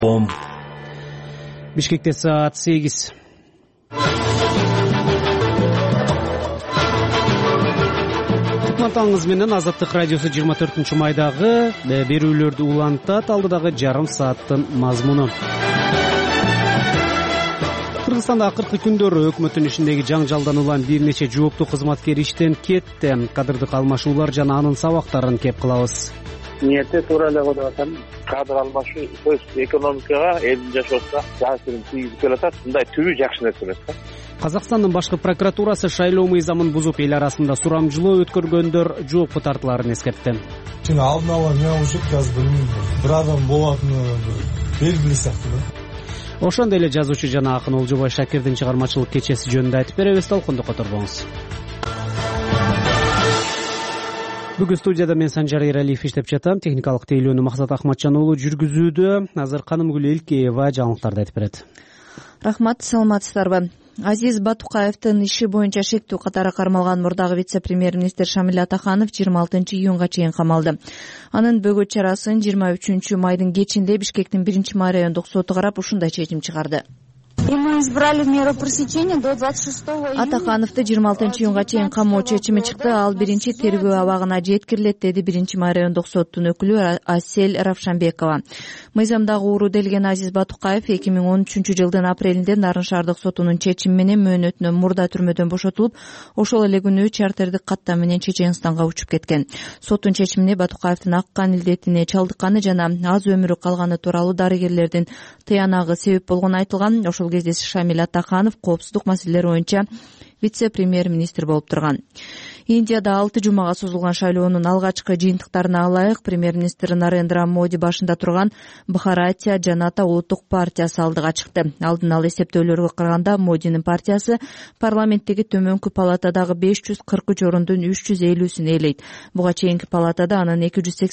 Бишкекте саат 8. Кутмантаңыз менен Азаттык радиосу 24-майдагы берүүлөрдү улантат. Алдыдагы жарым сааттын мазмуну. Кыргызстанда акыркы күндөр өкмөттүн ишиндеги жаңжалдан улам бир нече жооптуу кызматкер иштен кетти. Кадырдык алмашуулар жана анын сабактарын кеп кылабыз. Ниети туура эле коюп атам. Кадр алмашуу сөз экономикага, элдин жашоосуна таасирин тийгизип келатат. Мындай түбү жакшы нерсе эмес да. Казакстандын башкы прокуратурасы шайлоо мыйзамын бузуп эл арасында сурамжылоо өткөргөндөр жоопко тартылаарын эскертти. Алдын ала эмне болушат, азыр билбейм. Бир адам болатыны белгилүү сыяктуу да. Ошондой эле жазуучу жана акын Олжобай Шакирдин чыгармачылык кечеси жөнүндө айтып беребиз. Талкунду которбоңуз. Бүгүн студияда мен Санжар Эралиев иштеп жатам. Техникалык тейлөөнү Максат Ахматжан уулу жүргүзүүдө. Азыр Канымгүл Элкеева жаңылыктарды айтып берет. Рахмат, саламатсыздарбы? Азиз Батукаевдин иши боюнча шектүү катары кармалган мурдагы вице-премьер-министр Шамил Атаханов 26-июнга чейин камалды. Анын бөгөт чарасын 23-майдын кечинде Бишкектин 1-май райондук соту карап ушундай чечим чыгарды. Ему избрали меру пресечения до 26 июня. Атахановду 26-июнга чейин камоо чечими чыкты. Ал биринчи тергөө абагына жеткирилет, деди 1-май райондук соттун өкүлү Асель Равшанбекова. Мыйзамдагы ууру делген Азиз Батукаев 2013-жылдын апрелинде Нарын шаардык сотунун чечими менен мөөнөтүнөн мурда түрмөдөн бошотулуп, ошол эле күнү чартердик каттам менен Чеченстанга учуп кеткен. Соттун чечимине Батукаевдин ак кан илдетине чалдыкканы жана аз өмүрү калганы тууралуу дарыгерлердин тыянагы себеп болгону айтылган. Ошол кезде Шамил Атаханов коопсуздук маселелери боюнча вице-премьер-министр болуп турган. Индияда 6 жумага созулган шайлоонун алгачкы жыйынтыктарына ылайык премьер-министр Нарендра Моди башында турган Бхаратия Жаната улуттук партиясы алдыга чыкты. Алдын ала эсептөөлөргө караганда Модинин партиясы парламенттеги төмөнкү палатадагы 543 орундун 350-сүн ээлейт. Буга чейинки палатада анын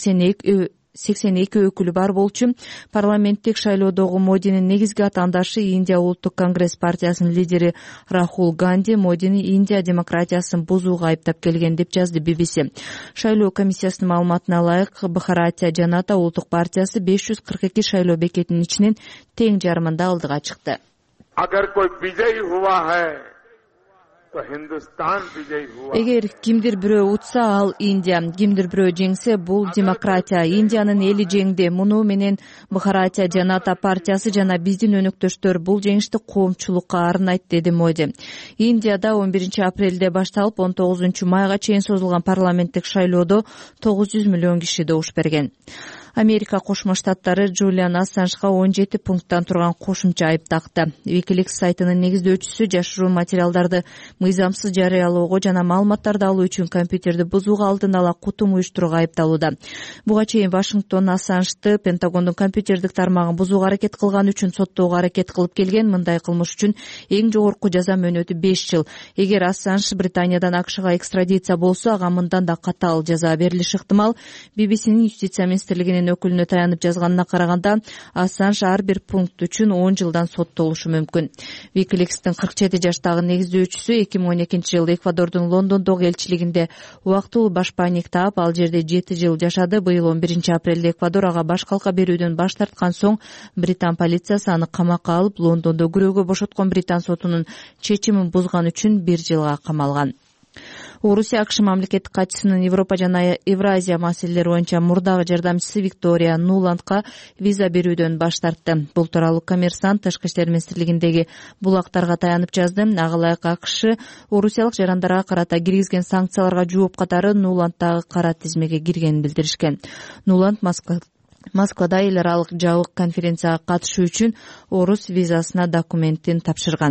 282 өкүлү бар болчу. Парламенттик шайлоодогу Модинин негизги атаандашы Индия улуттук конгресс партиясынын лидери Рахул Ганди Модини Индия демократиясын бузууга айыптап келген деп жазды BBC. Шайлоо комиссиясынын маалыматына ылайык Бхаратия Жаната улуттук партиясы 542 шайлоо бекетинин ичинен тең жарымында алдыга чыкты. Эгер кимдир бирөө утса, ал Индия, кимдир бирөө жеңсе, бул демократия. Индиянын эли жеңди. Муну менен Бхаратия Жаната партиясы жана биздин өнөктөштөр бул жеңишти коомчулукка арнайт, деди Моди. Индияда 11 апрелде башталып 19 майга чейин созулган парламенттик шайлоодо 900 миллион киши добуш берген. Америка Кошмо Штаттары Джулиан Ассанжга 17 пункттан турган кошумча айып такты. Wikileaks сайтынын негиздөөчүсү жашыруу материалдарды мыйзамсыз жарыялоого жана маалыматтарды алуу үчүн компьютерди бузууга алдын ала кутум уюштурууга айыпталууда. Буга чейин Вашингтон Ассанжды Пентагондун компьютердик тармагын бузууга аракет кылган үчүн соттоого аракет кылып келген. Мындай кылмыш үчүн эң жогорку жаза мөөнөтү 5 жыл. Эгер Ассанж Британиядан АКШга экстрадиция болсо, ага мындан да катаал жаза берилиши ыктымал. BBC'нин юстиция министрлигинин өкүлүнө таянып жазганына караганда, Ассанж ар бир пункт үчүн 10 жылдан соттолушу мүмкүн. Wikileaks'тин 47 жаштагы негиздөөчүсү 2012-жылы Эквадордун Лондондогу элчилигинде убактылуу башпайник таап, ал жерде 7 жыл жашады. Быйыл 11 апрелде Эквадор ага баш калка берүүдөн баш тарткан соң Британ полициясы аны камакка алып, Лондондо күрөөгө бошоткон Британ сотунун чечимин бузган үчүн 1 жылга камалган. Орусия АКШ мамлекеттик катчысынын Европа жана Евразия маселелери боюнча мурдагы жардамчысы Виктория Нуландга виза берүүдөн баш тартты. Бул тууралуу Коммерсант Тышкы иштер министрлигиндеги булактарга таянып жазды. Ага ылайык АКШ орусиялык жарандарга карата киргизген санкцияларга жооп катары Нуланддагы кара тизмеге киргенин билдиришкен. Нуланд Москвада эл аралык жабык конференцияга катышуу үчүн орус визасына документин тапшырган.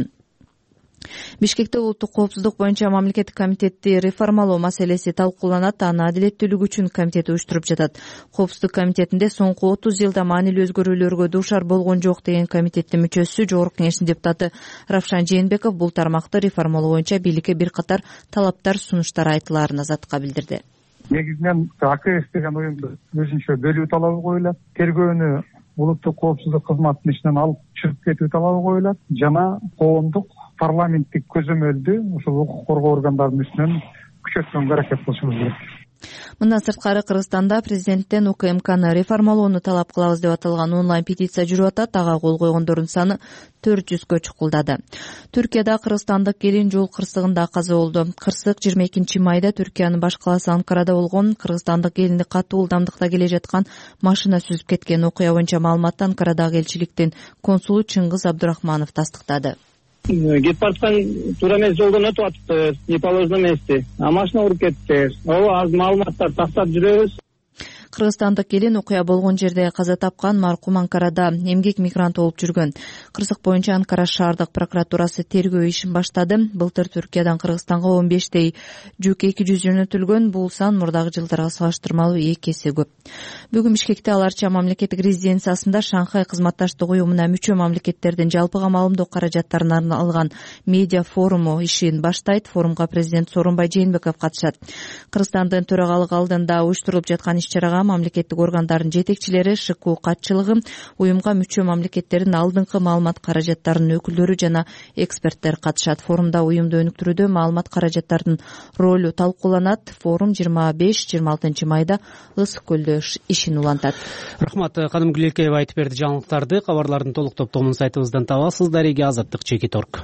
Бишкекте улуттук коопсуздук боюнча мамлекеттик комитетти реформалоо маселеси талкууланат. Аны адилеттүүлүк үчүн комитет уюштуруп жатат. Коопсуздук комитетинде соңку 30 жылда маанилүү өзгөрүүлөргө дуушар болгон жок деген комитеттин мүчөсү, Жогорку Кеңештин депутаты Равшан Жээнбеков бул тармакты реформалоо боюнча бийликке бир катар талаптар, сунуштар айтылаарын Азаттыкка билдирди. Негизинен АКС деген уюмду өзүнчө бөлүү талабы коюлат. Тергөөнү улуттук коопсуздук кызматынын ичинен алып чыгып кетүү талабы коюлат жана коомдук парламенттик көзөмөлдү ушул укук коргоо органдарынын үстүнөн күчөткөнгө аракет кылышыбыз керек. Мындан сырткары Кыргызстанда президенттен УКМКны реформалоону талап кылабыз деп аталган онлайн петиция жүрүп атат. Ага кол койгондордун саны 400гө чукулдады. Түркияда кыргызстандык келин жол кырсыгында каза болду. Кырсык 22-майда Түркиянын баш калаасы Анкарада болгон. Кыргызстандык келинди катуу ылдамдыкта келе жаткан машина сүзүп кеткен. Окуя боюнча маалыматты Анкарадагы элчиликтин консулу Чыңгыз Абдурахманов тастыктады. Кетип бараткан туура эмес жолдон өтүп атыпты, не положено эмести. Машина уруп кетти. Ооба, аз маалыматтар тактап жүрөбүз. Кыргызстандык келин окуя болгон жерде каза тапкан. Маркум Анкарада эмгек мигранты болуп жүргөн. Кырсык боюнча Анкара шаардык прокуратурасы тергөө ишин баштады. Былтыр Түркиядан Кыргызстанга 15 жүк 200 жөнөтүлгөн. Бул сан мурдагы жылдарга салыштырмалуу 2 эсе көп. Бүгүн Бишкекте аларча мамлекеттик резиденциясында Шанхай кызматташтык уюмуна мүчө мамлекеттердин жалпыга маалымдоо каражаттарын алган медиа форуму ишин баштайт. Форумга президент Сооронбай Жээнбеков катышат. Кыргызстандын төрагалык алдында уюштурулуп жаткан иш-чарага мамлекеттик органдардын жетекчилери, ШКУ катчылыгы, уюмга мүчө мамлекеттердин алдыңкы маалымат каражаттарынын өкүлдөрү жана эксперттер катышат. Форумда уюмду өнүктүрүүдө маалымат каражаттарынын ролу талкууланат. Форум 25-26 майда Ысык көлдө ишин улантат. Рахмат, Каным Гүлекеева айтып берди жаңылыктарды. Кабарлардын толук топтомун сайтыбыздан табасыздар. Азаттык Чекит.орг.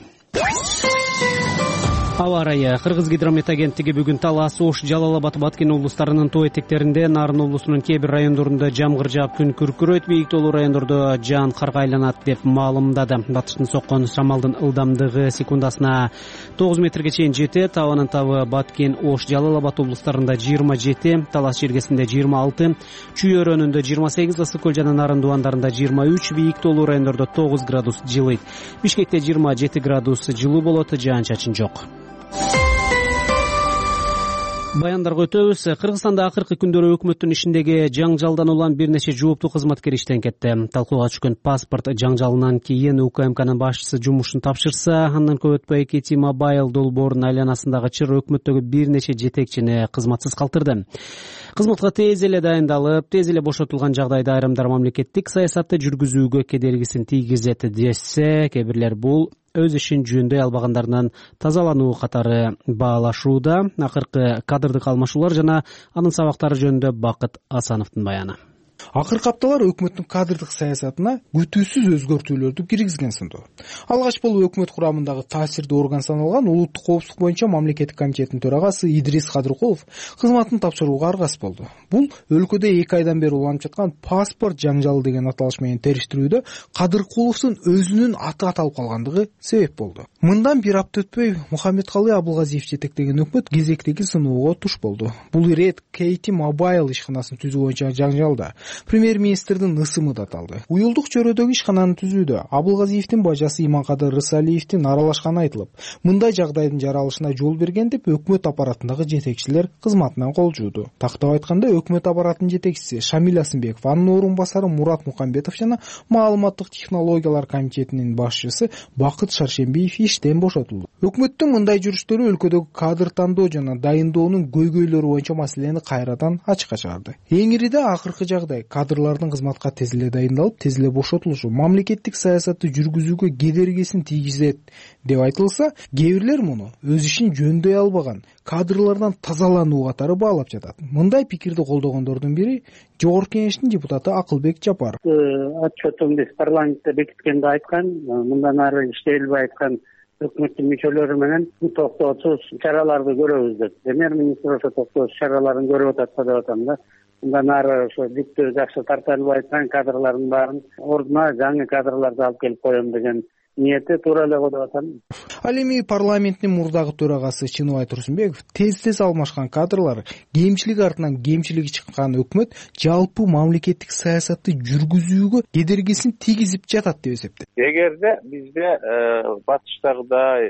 Аба ырайы. Кыргызгидромет агенттиги бүгүн Талас, Ош, Жалал Абад, Баткен облустарынын тоо этектеринде, Нарын облусунун кээ бир райондорунда жамгыр жаап күн күркүрөйт, бийик тоолуу райондордо жаан карга айланат деп маалымдады. Батыштын соккон шамалдын ылдамдыгы секундасына 9 метрге чейин жетет. Абанын табы Баткен, Ош, Жалал Абад облустарында 27, Талас жергесинде 26, Чүй өрөөнүндө 28, Ысык көл жана Нарын дубандарында 23, бийик тоолуу райондордо 9 градус жылыйт. Бишкекте 27 градус жылуу болот, жаан-чачын жок. Баяндарга өтөбүз. Кыргызстанда акыркы күндөрү өкмөттүн ишиндеги жаңжалдан улам бир нече жооптуу кызматкер иштен кетти. Талкууга түшкөн паспорт жаңжалынан кийин УКМКнын башчысы жумушун тапшырса, андан көп өтпөй KT Mobile долбоорунун айланасындагы чыр өкмөттөгү бир нече жетекчини кызматсыз калтырды. Кызматка тез эле дайындалып, тез эле бошотулган жагдайда айрымдар мамлекеттик саясатты жүргүзүүгө кедергисин тийгизет десе, кээ бирлер бул өз ишин жөндөй албагандарынан тазалануу катары баалашууда. Акыркы кадрдык алмашуулар жана анын сабактары жөнүндө Бакыт Асановдун баяны. Акыркы апталар өкмөттүн кадрдык саясатына күтүүсүз өзгөртүүлөрдү киргизген сынды. Алгач болуп өкмөт курамындагы таасирдүү орган саналган Улуттук коопсуздук боюнча мамлекеттик комитеттин төрагасы Идрис Кадыркулов кызматын тапшырууга аргасыз болду. Бул өлкөдө 2 айдан бери уланып жаткан паспорт жаңжалы деген аталыш менен териштирүүдө Кадыркуловдун өзүнүн аты аталып калгандыгы себеп болду. Мындан бир апта өтпөй Мухаммедкалый Абылгазиев жетектеген өкмөт кезектеги сыноого туш болду. Бул ирет KT Mobile ишканасын түзүү боюнча жаңжалда премьер-министрдин ысымы да аталды. Уюлдук чөйрөдөгү ишкананы түзүүдө Абылгазиевдин бажасы Иманкадыр Рысалиевдин аралашканы айтылып, мындай жагдайдын жаралышына жол берген деп өкмөт аппаратындагы жетекчилер кызматынан кол жууду. Тактап айтканда, өкмөт аппаратынын жетекчиси Шамил Асымбеков, анын орун басары Мурат Мукамбетов жана маалыматтык технологиялар комитетинин башчысы Бакыт Шаршембиев иштен бошотулду. Өкмөттүн мындай жүрүштөрү өлкөдөгү кадр тандоо жана дайындоонун көйгөйлөрү боюнча маселени кайрадан ачыкка чыгарды. Эң ириде акыркы жагдай кадрлардын кызматка тез эле дайындалып, тез эле бошотулушу мамлекеттик саясатты жүргүзүүгө кедергисин тийгизет деп айтылса, кээ бирлер муну өз ишин жөндөй албаган кадрлардан тазалануу катары баалап жатат. Мындай пикирди колдогондордун бири Жогорку Кеңештин депутаты Акылбек Жапаров. Отчетун биз парламентте бекиткенде айткан, мындан ары иштей албай айткан өкмөттүн мүчөлөрү менен токтоосуз чараларды көрөбүз деп. Премьер-министр ошо токтоосуз чараларын көрүп атат деп атам да. Мындан ары ошо бүттү жакшы тартылып айткан кадрлардын баарын ордуна жаңы кадрларды алып келип коем деген ниети туура эле го деп атам. Ал эми парламенттин мурдагы төрагасы Чыныбай Турсунбеков тез алмашкан кадрлар, кемчилик артынан кемчилиги чыккан өкмөт жалпы мамлекеттик саясатты жүргүзүүгө кедергисин тийгизип жатат деп эсептейт. Эгерде бизде батыштагыдай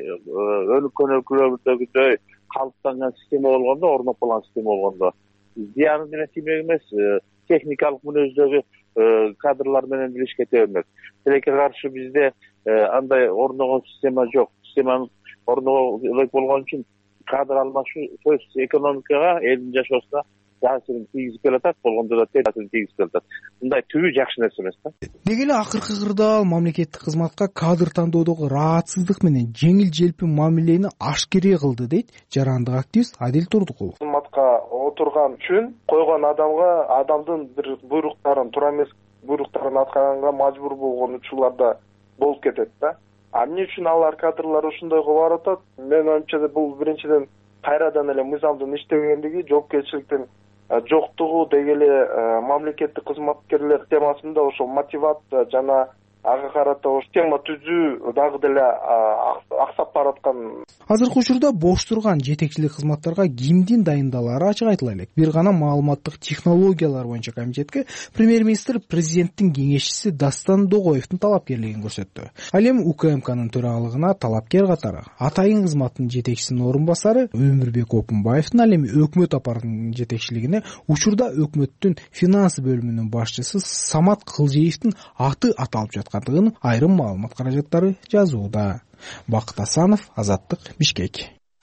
өлкө өлкөлөрдөгүдөй калыптанган система болгондо, орноп калган система болгондо, зыяны менен тиймек эмес, техникалык мүнөздөгү кадрлар менен бир ишке тебелмек. Тилекке каршы бизде андай орногон система жок. Системаны орногон болгон үчүн кадр алмашуу экономикага, элдин жашоосуна таасирин тийгизип келатат, болгондо да терс таасирин тийгизип келатат. Мындай түбү жакшы нерсе эмес да. Деги эле акыркы кырдаал мамлекеттик кызматка кадр тандоодогу ыраатсыздык менен жеңил желпи мамилени ашкере кылды дейт жарандык активист Адил Турдукулов. Кызматка отурган үчүн койгон адамдын бир буйруктарын туура эмес буйруктарын аткарганга мажбур болгон учурлар да болуп кетет да. Эмне үчүн алар кадрлар ушундай кылып атат? Менин оюмча бул биринчиден кайрадан эле мыйзамдын иштебегендиги, жоопкерчиликтин жоктугу, деги эле мамлекеттик кызматкерлер темасында ошол мотивация жана ага карата тема түзүү дагы деле аксап бараткан. Азыркы учурда бош турган жетекчилик кызматтарга кимдин дайындалары ачык айтыла элек. Бир гана маалыматтык технологиялар боюнча комитетке премьер-министр президенттин кеңешчиси Дастан Догоевдун талапкерлигин көрсөттү. Ал эми УКМКнын төрагалыгына талапкер катары атайын кызматтын жетекчисинин орун басары Өмүрбек Опунбаевдин, ал эми өкмөт аппаратынын жетекчилигине учурда өкмөттүн финанс бөлүмүнүн башчысы Самат Кылжеевдин аты аталып жаткан айрым маалымат каражаттары жазууда. Бакыт Асанов, Азаттык, Бишкек.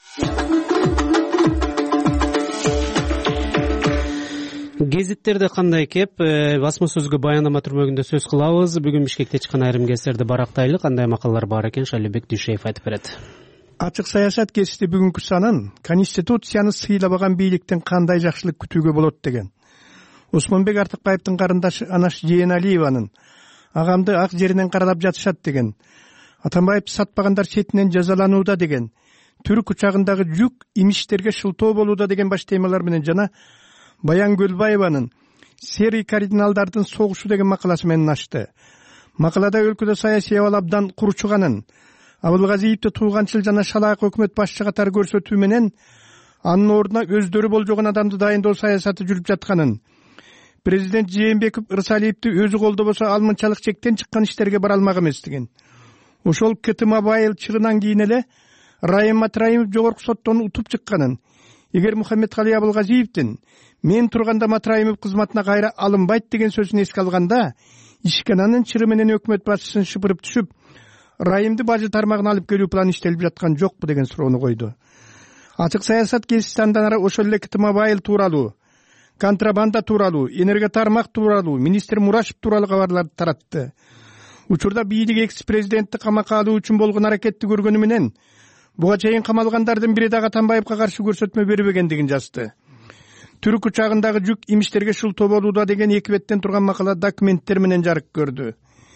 Гезиттерде кандай кеп, басма сөзгө баяндама түрмөгүндө сөз кылабыз. Бүгүн Бишкекте чыккан айрым гезиттерди барактайлы, кандай макалалар бар экен Шалибек Дүйшеев айтып берет. Ачык саясат гезити бүгүнкү санын Конституцияны сыйлабаган бийликтен кандай жакшылык күтүүгө болот деген. Усманбек Артыкбаевдин карындашы Анаш Жээналиеванын агамды ак жеринен каралап жатышат деген, Атамбаевди сатпагандар четинен жазаланууда деген, түрк учагындагы жүк имиштерге шылтоо болууда деген баш темалар менен жана Баян Көлбаеванын серый кардиналдардын согушу деген макаласы менен ачты. Макалада өлкөдө саясий абал абдан курчуганын, Абылгазиевди тууганчыл жана шалаак өкмөт башчы катары көрсөтүү менен анын ордуна өздөрү болжогон адамды дайындоо саясаты жүрүп жатканын, президент Жээнбеков Ырсалиевди өзү колдобосо ал мынчалык чектен чыккан иштерге бара алмак эместигин. Ошол КТ Мобайл чырынан кийин эле Райым Матраимов жогорку соттон утуп чыкканын, эгер Мухаммедкали Абылгазиевдин мен турганда Матраимов кызматына кайра алынбайт деген сөзүн эске алганда, ишкананын чыры менен өкмөт башчысын шыпырып түшүп, Райымды бажы тармагына алып келүү планы иштелип жаткан жокпу деген суроону койду. Ачык саясат гезити андан ары ошол эле КТ Мобайл тууралуу, контрабанда тууралуу, энергия тармак тууралуу, министр Мурашев тууралуу кабарларды таратты. Учурда бийлик экс-президентти камакка алуу үчүн болгон аракетти көргөнү менен буга чейин камалгандардын бири дагы Атамбаевга каршы көрсөтмө бербегендигин жазды. Түрк учагындагы жүк имиштерге шылтоо болууда деген 2 беттен турган макала документтер менен жарык көрдү.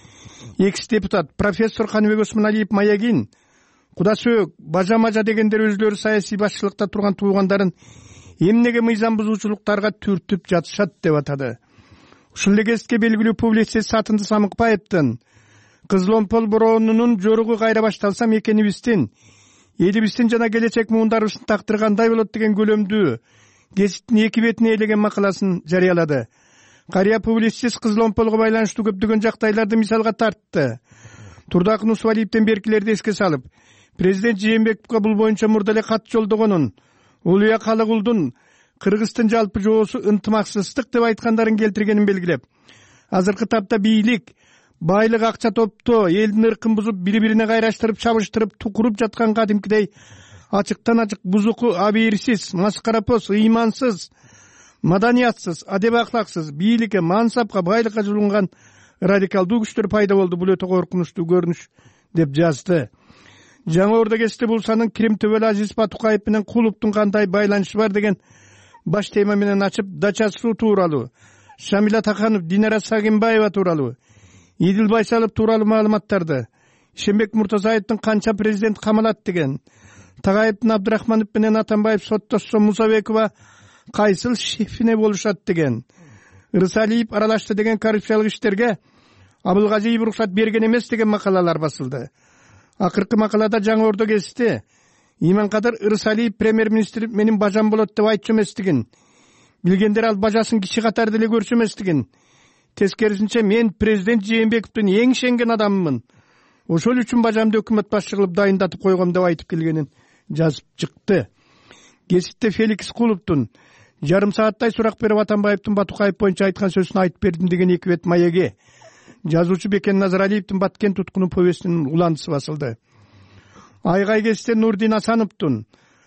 Экс-депутат профессор Каныбек Осмоналиев Маягин, Кудасөөк, Бажа-мажа дегендер өзлөрү саясий башчылыкта турган туугандарын эмнеге мыйзам бузуучулуктарга түртүп жатышат деп атады. Ушул эле кезге белгилүү публицист Сатынды Самыкбаевдин Кызыломпол бороонунун жоругу кайра башталсам экенибиздин, элибиздин жана келечек муундарыбыздын тактыры кандай болот деген көлөмдүү гезиттин 2 бетине элеген макаласын жарыялады. Карыя публицист Кызыломполго байланыштуу көптөгөн жактайларды мисалга тартты. Турдакын Усвалиевден беркилерди эске салып, президент Жээнбековго бул боюнча мурда эле кат жолдогонун, Улуя Калыгулдун Кыргыздын жалпы жоосу ынтымаксыздык деп айткандарын келтиргенин белгилеп, азыркы тапта бийлик байлык акча топтоо, элдин ыркын бузуп, бири-бирине кайраштырып, чабыштырып, тукуруп жаткан кадимкидей ачыктан ачык бузуку, абийирсиз, маскарапоз, ыймансыз, маданиятсыз, адеп ахлаксыз бийликке, мансапка, байлыкка жулунган радикалдуу күчтөр пайда болду. Бул өтө коркунучтуу көрүнүш деп жазды. Жаңы Орда кесте Булсанын Крим Төбөл Азиз Батукаев менен Кулуптун кандай байланышы бар деген баш тема менен ачып, Дача Суу тууралуу, Шамила Таканов, Динара Сагимбаева тууралуу, Идил Байсалов тууралуу маалыматтарды, Ишенбек Муртазаевдин канча президент камалат деген, Тагаевдин Абдырахманов менен Атамбаев соттошсо Мусабекова кайсыл шефине болушат деген, Ырсалиев аралашты деген коррупциялык иштерге Абылгазиев уруксат берген эмес деген макалалар басылды. Акыркы макалада Жаңы Ордо гезити Иманкадыр Ырсалиев премьер-министр менин бажам болот деп айтчу эместигин, билгендер ал бажасын киши катары деле көрчү эместигин, тескерисинче мен президент Жээнбековдун эң ишенген адаммын, ошол үчүн бажамды өкмөт башчы кылып дайындатып койгом деп айтып келгенин жазып чыкты. Гезитте Феликс Кулуптун жарым сааттай сурак берип Атамбаевдин Батукаев боюнча айткан сөзүн айтып бердим деген 2 бет маеге жазуучу Бекен Назаралиевдин Баткен туткуну повестинин уландысы басылды. Айгай гезитте Нурдин Асановдун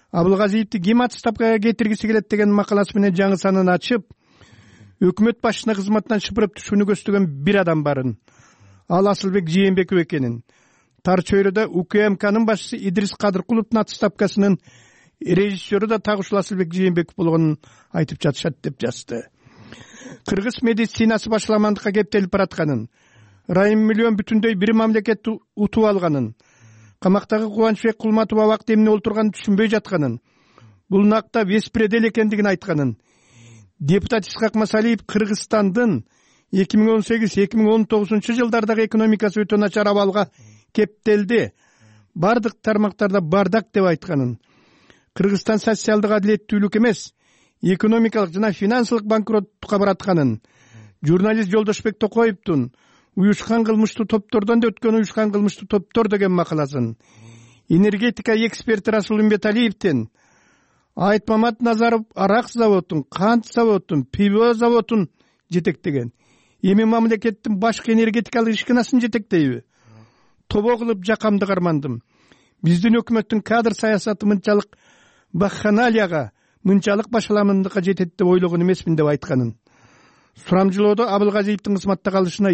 Абылгазиевди ким отставкага кетиргиси келет деген макаласы менен жаңы санын ачып, өкмөт башчысына кызматтан шыпырып түшүүнү көздөгөн бир адам барын. Ал Асылбек Жээнбеков экенин. Тар чөйрөдө УКМКнын башчысы Идрис Кадыркуловдун отставкасынын режиссеру да так ушул Асылбек Жээнбеков болгонун айтып жатышат деп жазды. Кыргыз медицинасы башаламандыкка кептелип баратканын, Райым миллион бүтүндөй бир мамлекетти утуп алганын, камактагы Кубанычбек Кулматов абакта эмне болуп турганын түшүнбөй жатканын, бул накта беспредел экендигин айтканын, депутат Исхак Масалиев Кыргызстандын 2018-2019 жылдардагы экономикасы өтө начар абалга кептелди, бардык тармактарда бардак деп айтканын, Кыргызстан социалдык адилеттүүлүк эмес, экономикалык жана финансылык банкроттукка баратканын, журналист Жолдошбек Токоевдун уюшкан кылмыштуу топтордон да өткөн уюшкан кылмыштуу топтор деген макаласын, энергетика эксперти Расул Умбеталиевдин Айтмамат Назаров арак заводун, кант заводун, пиво заводун жетектеген. Эми мамлекеттин башкы энергетикалык ишканасын жетектейби? Тобо кылып жакамды кармандым. Биздин өкмөттүн кадр саясаты мынчалык баханалияга, мынчалык башаламандыкка жетет деп ойлогон эмесмин деп айтканын. Сурамжылоодо Абылгазиевдин кызматта калышына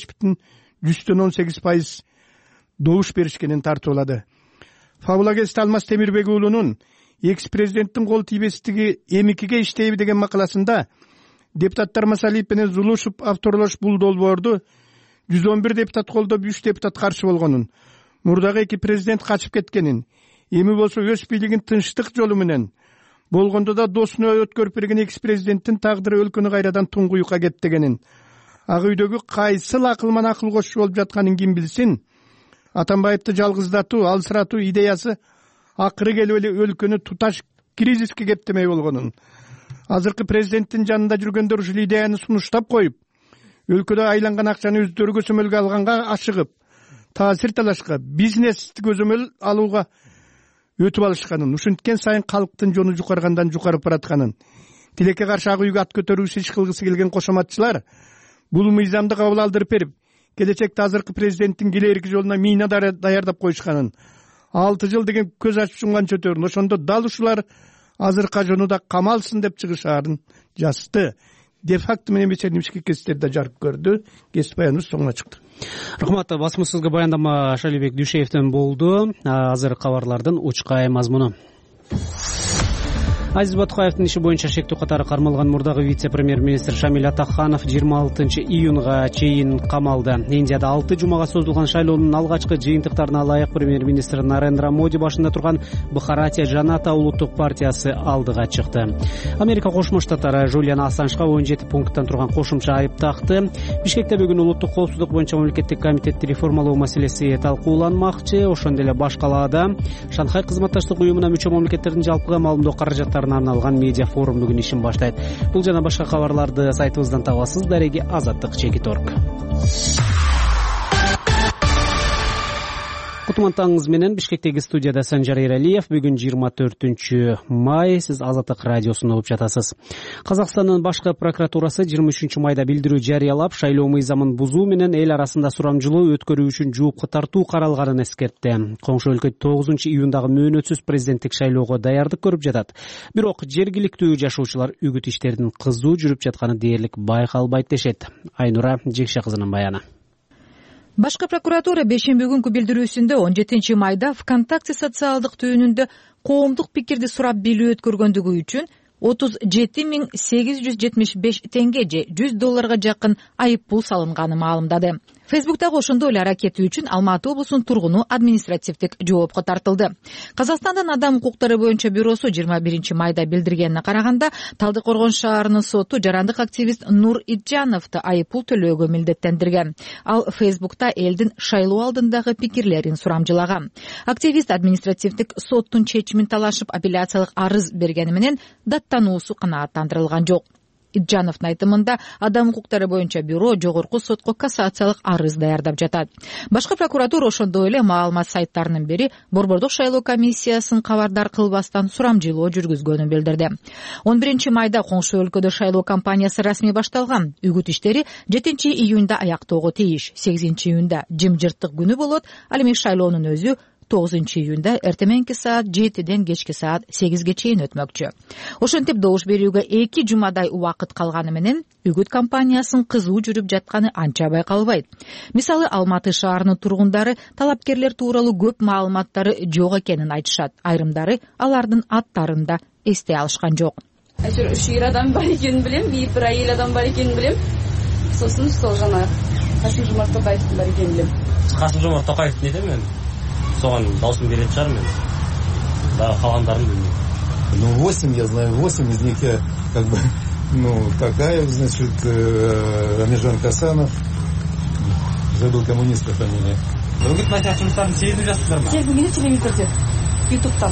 55,18% добуш беришкенин тартуулады. Фабулагест Алмаз Темирбек уулунун экс-президенттин кол тийбестиги эмикиге иштейби деген макаласында депутаттар Масалиев менен Зулушев авторлош бул долбоорду 111 депутат колдоп, 3 депутат каршы болгонун, мурдагы 2 президент качып кеткенин, эми болсо өз бийлигин тынчтык жолу менен болгондо да досуна өткөрүп берген экс-президенттин тагдыры өлкөнү кайрадан туңгуюкка кеттегенин, ак үйдөгү кайсыл акылман акыл кошчу болуп жатканын ким билсин, Атамбаевди жалгыздатуу, алсыратуу идеясы акыры келип эле өлкөнү туташ кризиске кептемей болгонун, азыркы президенттин жанында жүргөндөр ушул идеяны сунуштап коюп, өлкөдө айланган акчаны өздөрү көзөмөлгө алганга ашыгып, таасир талашка, бизнести көзөмөл алууга өтүп алышканын, ушинткен сайын калктын жону жукаргандан жукарып баратканын, тилекке каршы ак үйгө ат көтөрүүсү иш кылгысы келген кошоматчылар бул мыйзамды кабыл алдырып берип, келечекте азыркы президенттин келерки жолуна мина даярдап коюшканын, 6 жыл деген көз ачып жумган чөтөрүн, ошондо дал ушулар азыркы жонуда камалсын деп чыгышаарын жазды. Де-факто менен вечернимский кестерде жарык көрдү. Кесип баяныбыз соңуна чыкты. Рахмат, басмасызга баяндама Шалибек Дүйшеевден болду. Азыр кабарлардын учкай мазмуну. Азиз Батукаевдин иши боюнча шектүү катары кармалган мурдагы вице-премьер-министр Шамиль Атаханов 26 июнга чейин камалды. Индияда 6 жумага созулган шайлоонун алгачкы жыйынтыктарына ылайык премьер-министр Нарендра Моди башында турган Бхаратия Жаната улуттук партиясы алдыга чыкты. Америка Кошмо Штаттары Жулиан Ассанжга 17 пункттан турган кошумча айып такты. Бишкекте бүгүн улуттук коопсуздук боюнча мамлекеттик комитетти реформалоо маселеси талкууланмакчы. Ошондой эле баш калаада Шанхай кызматташтык уюмуна мүчө мамлекеттердин жалпыга маалымдоо каражаттары арналган медиа форум бүгүн ишин баштайт. Бул жана башка кабарларды сайтыбыздан табасыз. Дареги Азаттык-Чекиторг. Кутмантаңыз менен Бишкектеги студияда Санжар Эралиев. Бүгүн 24 май. Сиз Азаттык радиосун угуп жатасыз. Казакстандын башкы прокуратурасы 23 майда билдирүү жарыялап, шайлоо мыйзамын бузуу менен эл арасында сурамжылоо өткөрүү үчүн жоопко тартуу каралганын эскертти. Коңшу өлкө 9 июндагы мөөнөтсүз президенттик шайлоого даярдык көрүп жатат. Бирок жергиликтүү жашоочулар үгүт иштеринин кызуу жүрүп жатканы дээрлик байкалбайт дешет. Айнура Жекше кызынын баяны. Башкы прокуратура бешемби күнкү билдирүүсүндө 17 майда ВКонтакте социалдык түйүнүндө коомдук пикирди сурап билүү өткөргөндүгү үчүн 37.875 тенге же $100 жакын айып пул салынганы маалымдады. Фейсбуктагы ошондой эле аракети үчүн Алматы облусунун тургуну административдик жоопко тартылды. Казакстандын адам укуктары боюнча бюросу 21 майда билдиргенине караганда, Талдыкоргон шаарынын соту жарандык активист Нур Итжановду айып пул төлөөгө милдеттендирген. Ал Фейсбукта элдин шайлоо алдындагы пикирлерин сурамжылаган. Активист административдик соттун чечимин талашып апелляциялык арыз бергени менен даттануусу канааттандырылган жок. Итжановдун айтымында адам укуктары боюнча бюро жогорку сотко кассациялык арыз даярдап жатат. Башкы прокуратура ошондой эле маалымат сайттарынын бири Борбордук шайлоо комиссиясын кабардар кылбастан сурамжылоо жүргүзгөнүн билдирди. 11 майда коңшу өлкөдө шайлоо кампаниясы расмий башталган. Үгүт иштери 7 июнда аяктоого тийиш. 8 июнда жымжырттык күнү болот. Ал эми шайлоонун өзү 9-июнда эртеменки саат 7-ден кечки саат 8-ге чейин өтмөкчү. Ошентип добуш берүүгө 2 жумадай убакыт калганы менен үгүт кампаниясынын кызуу жүрүп жатканы анча байкалбайт. Мисалы, Алматы шаарынын тургундары талапкерлер тууралуу көп маалыматтары жок экенин айтышат. Айрымдары алардын аттарын да эстей алышкан жок. Әйтеуір 3 ер адам бар екенін білем, бір әйел адам бар екенін білем. Сосын сол жаңа Қасым-Жомарт Тоқаевтың бар екенін білем. Қасым-Жомарт Тоқаев не де мен? Соған даусым беретін шығар мен. Да, қалғандарын білмеймін. Ну, 8, я знаю 8, из них я как бы, Токаев, значит, Амиржан Касанов, забыл коммуниста фамилия. Үгіт насихат жұмыстарын сезініп жатсыздар ма? Келгенде телевизорде, ютубтан.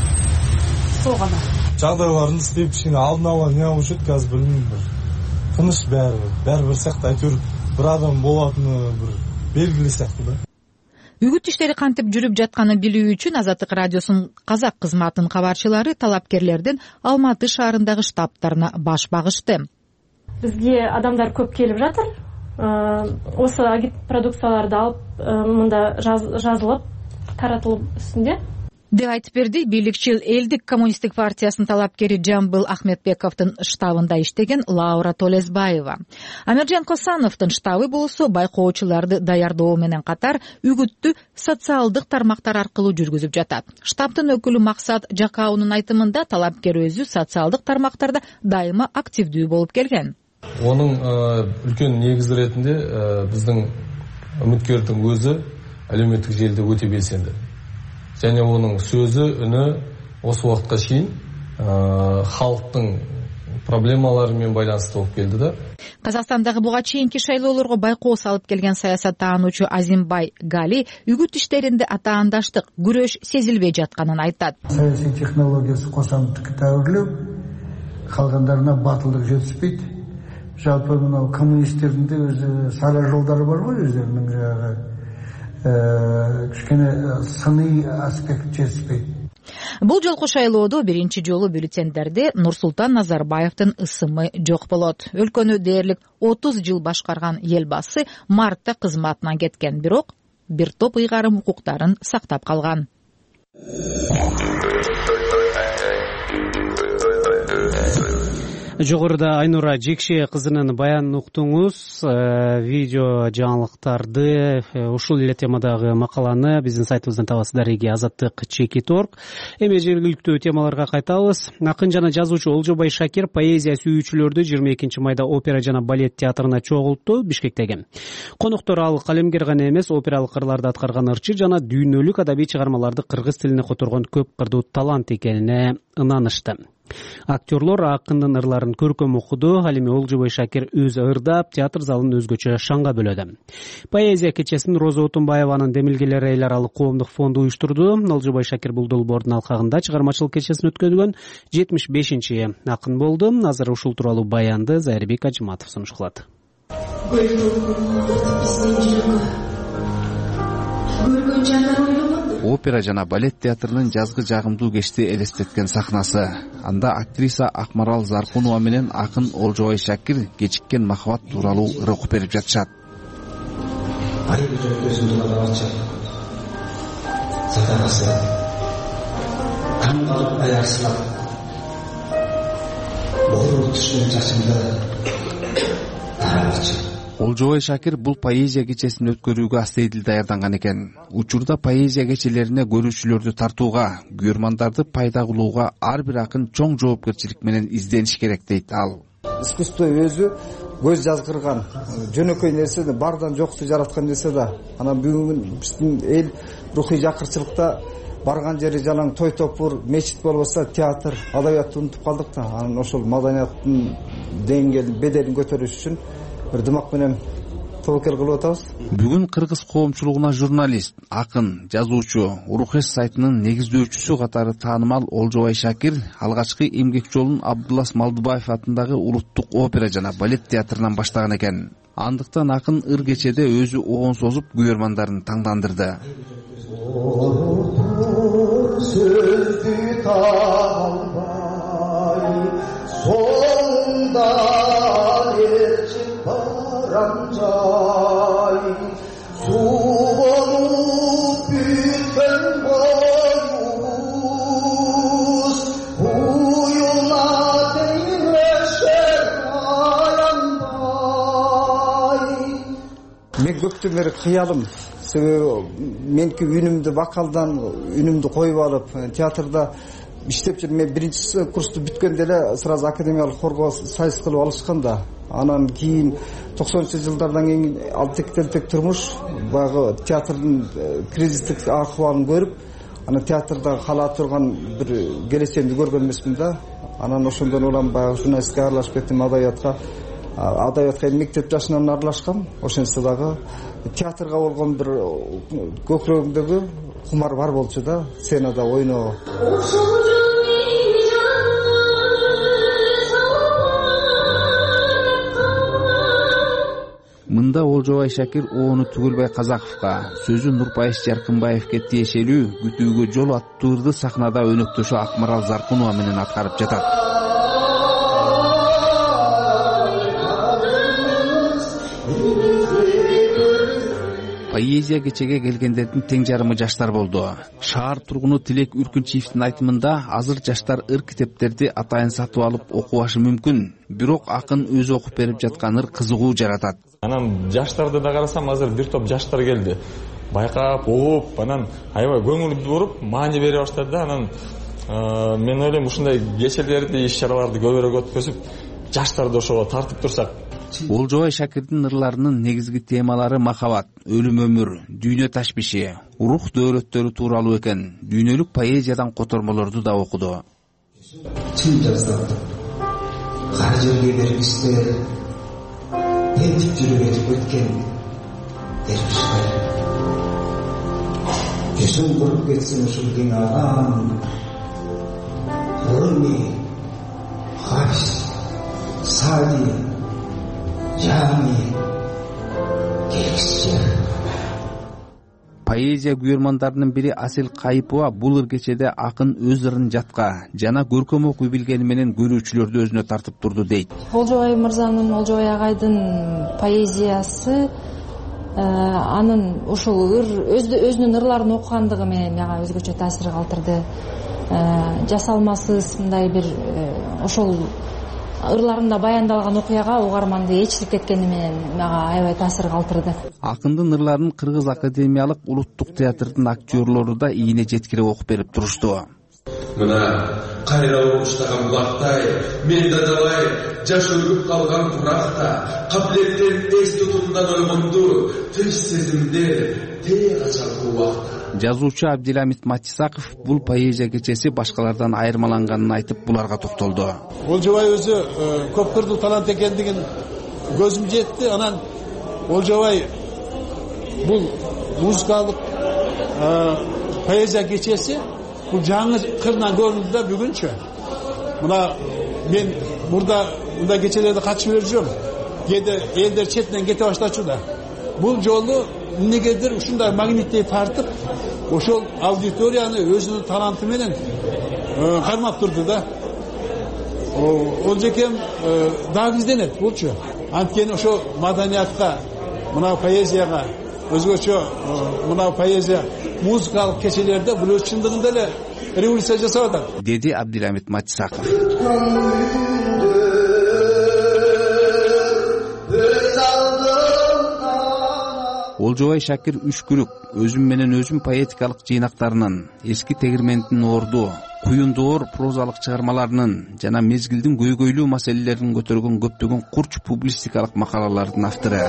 Сол ғана. Жағдайларын істеп, алдын ала не алып жүрді, қазір білмеймін, тыныш бәрі бір сияқты, әйтеуір бір адам болатыны бір белгілі сияқты да. Үгүт иштери кантип жүрүп жатканын билүү үчүн Азаттык радиосунун казак кызматынын кабарчылары талапкерлердин Алматы шаарындагы штабтарына баш багышты. Бизге адамдар көп келип жатыр. Осы агитпродукцияларды алып, мында жазылып, таратылып үстүндө деп айтып берди бийликчил Элдик коммунисттик партиясынын талапкери Жамбыл Ахметбековдун штабында иштеген Лаура Толесбаева. Амиржан Косановдун штабы болсо байкоочуларды даярдоо менен катар үгүттү социалдык тармактар аркылуу жүргүзүп жатат. Штабтын өкүлү Максат Жакаунун айтымында талапкер өзү социалдык тармактарда дайыма активдүү болуп келген. Онун үлкен негизи ретинде биздин үмүткердин өзү әлеуметтик желиде өтө белсенди. Және оның сөзі, үні осы уақытқа шейін халықтың проблемаларымен байланысты болып келді да. Казакстандагы буга чейинки шайлоолорго байкоо салып келген саясаттаануучу Азимбай Гали үгүт иштеринде атаандаштык, күрөш сезилбей жатканын айтат. Саясий технологиясы кошомтук тәуірлеу, калгандарына батылдык жетишпейт. Жалпы мынау коммунисттердин де өзү сара жолдары бар ғой, өздеринин жагы кішкене сыни аспект жетіспейді. Бул жолку шайлоодо биринчи жолу бюллетендерде Нурсултан Назарбаевдин ысымы жок болот. Өлкөнү дээрлик 30 жыл башкарган элбасы мартта кызматынан кеткен, бирок бир топ ыйгарым укуктарын сактап калган. Жогоруда Айнура Жекше кызынын баянын уктуңуз. Видео жаңылыктарды ушул эле темадагы макаланы биздин сайтыбыздан табасыздар. Азаттык.org. Эми жергиликтүү темаларга кайтабыз. Акын жана жазуучу Олжобай Шакир поэзия сүйүүчүлөрдү 22 майда опера жана балет театрына чогултту Бишкектеги. Коноктор ал калемгер гана эмес, опералык кырларды аткарган ырчы жана дүйнөлүк адабий чыгармаларды кыргыз тилине которгон көп кырдуу талант экенине ынанышты. Актерлор акындын ырларын көркөм окуду. Ал эми Олжобай Шакир өзү ырдап, театр залын өзгөчө шаңга бөлөдү. Поэзия кечесин Роза Отунбаеванын Демилгелер эл аралык коомдук фонду уюштурду. Олжобай Шакир бул долбоордун алкагында чыгармачылык кечесин өткөргөн 75-чи акын болду. Азыр ушул тууралуу баянды Зайырбек Ажыматов сунуш кылат. Опера жана балет театрынын жазгы жагымдуу кечти элестеткен сахнасы. Анда актриса Акмарал Заркунова менен акын Олжобай Шакир кечиккен махабат тууралуу ыр окуп берип жатышат. Олжобай Шакир бул поэзия кечесин өткөрүүгө астейдил даярданган экен. Учурда поэзия кечелерине көрүүчүлөрдү тартууга, күйөрмандарды пайда кылууга ар бир акын чоң жоопкерчилик менен издениш керек дейт ал. Искусство өзү көз жазгырган, жөнөкөй нерсени бардан жоксу жараткан нерсе да. Анан бүгүн биздин эл рухий жакырчылыкта барган жери жалаң той топур, мечит болбосо театр, адабиятты унутуп калдык да. Анан ошол маданияттын деңгээлин, беделин көтөрүш үчүн бир дымак менен тобокел кылып атабыз. Бүгүн кыргыз коомчулугуна журналист, акын, жазуучу, Урухеш сайтынын негиздөөчүсү катары таанымал Олжобай Шакир алгачкы эмгек жолун Абдуллас Малдыбаев атындагы улуттук опера жана балет театрынан баштаган экен. Андыктан акын ыр кечеде өзү оон созуп күйөрмандарын таңдандырды. Suğunup büyüten бери кыялым. Себеби меники үнүмдү вокалдан үнүмдү коюп алып театрда иштеп жүрүп, мен биринчи курсту бүткөндө эле сразу академиялык хорго сайыс кылып алышкан да. Анан кийин 90-жылдардан кийин ал тектелтек турмуш баягы театрдын кризистик акыбалын көрүп, анан театрда кала турган бир келечегимди көргөн эмесмин да. Анан ошондон улам баягы журналистикага аралашып кеттим, адабиятка мектеп жашынан аралашкам. Ошентсе дагы театрга болгон бир көкүрөгүмдөгү кумар бар болчу да, сценада ойноо. Мында Олжобай Шакир оону Түгөлбай Казаковго, сөзү Нурпайыш Жаркынбаевге тиешелүү күтүүгө жол аттуу ырды сахнада өнөктөшү Акмарал Заркунова менен аткарып жатат. Поэзия кечеге келгендердин тең жарымы жаштар болду. Шаар тургуну Тилек Үркүнчиевдин айтымында азыр жаштар ыр китептерди атайын сатып алып окубашы мүмкүн, бирок акын өзү окуп берип жаткан ыр кызыгуу жаратат. Анан жаштарды да карасам, азыр бир топ жаштар келди. Байкап, угуп, анан аябай көңүл буруп, маани бере баштады да. Анан мен ойлойм, ушундай кечелерди, иш-чараларды көбүрөөк өткөзүп, жаштарды ошого тартып турсак. Олжобай Шакирдин ырларынын негизги темалары махабат, өлүм өмүр, дүйнө ташбиши, рух дөөлөттөрү тууралуу экен. Дүйнөлүк поэзиядан котормолорду да окуду. Чын жаздап, кара жерге бергичтер, тентип жүрүп өтүп өткен дербишбай. Кешим куруп кетсин ушул кең агам, Руми, Хафиз, Сади, Жами, келгисчер. Поэзия күйөрмандарынын бири Асел Кайыпова бул ыр кечеде акын өз ырын жатка жана көркөм окуй билгени менен көрүүчүлөрдү өзүнө тартып турду дейт. Олжобай мырзанын, Олжобай агайдын поэзиясы анын ошол өзүнүн ырларын окугандыгы менен мага өзгөчө таасир калтырды. Жасалмасыз мындай бир ошол ырларында баяндалган окуяга угарманды эчилип кеткени менен мага аябай таасир калтырды. Акындын ырларын Кыргыз академиялык улуттук театрдын актерлору да ийине жеткирип окуп берип турушту. Мына кайра уруштаган булактай, мен да далай жаш өлүп калган туракта, кабилеттен эс тутумдан ойгонду, тынч сезимдер тээ качалгы убакта. Жазуучу Абдиламит Матисаков бул поэзия кечеси башкалардан айырмаланганын айтып буларга токтолду. Олжобай өзү көп кырдуу талант экендигин көзүм жетти. Анан Олжобай бул музыкалык поэзия кечеси бул жаңы кырынан көрүндү да бүгүнчө. Мына мен мындай кечелерде катышып берип жүрөм. Кээде элдер четинен кете баштачу да. Бул жолу эмнегедир ушундай магниттей тартып, ошол аудиторияны өзүнүн таланты менен кармап турду да. Олжекем дагы изденет болчу. Анткени ошо маданиятка, мына поэзияга, өзгөчө мына поэзия музыкалык кечелерде бул өз чындыгында эле революция жасап атат, деди Абдиламит Матисаков. Олжобай Шакир Үшкүрүк өзүм менен өзүм поэтикалык жыйнактарынын, эски тегирмендин орду, куюндоор прозалык чыгармаларынын жана мезгилдин көйгөйлүү маселелерин көтөргөн көптөгөн курч публистикалык макалалардын автору.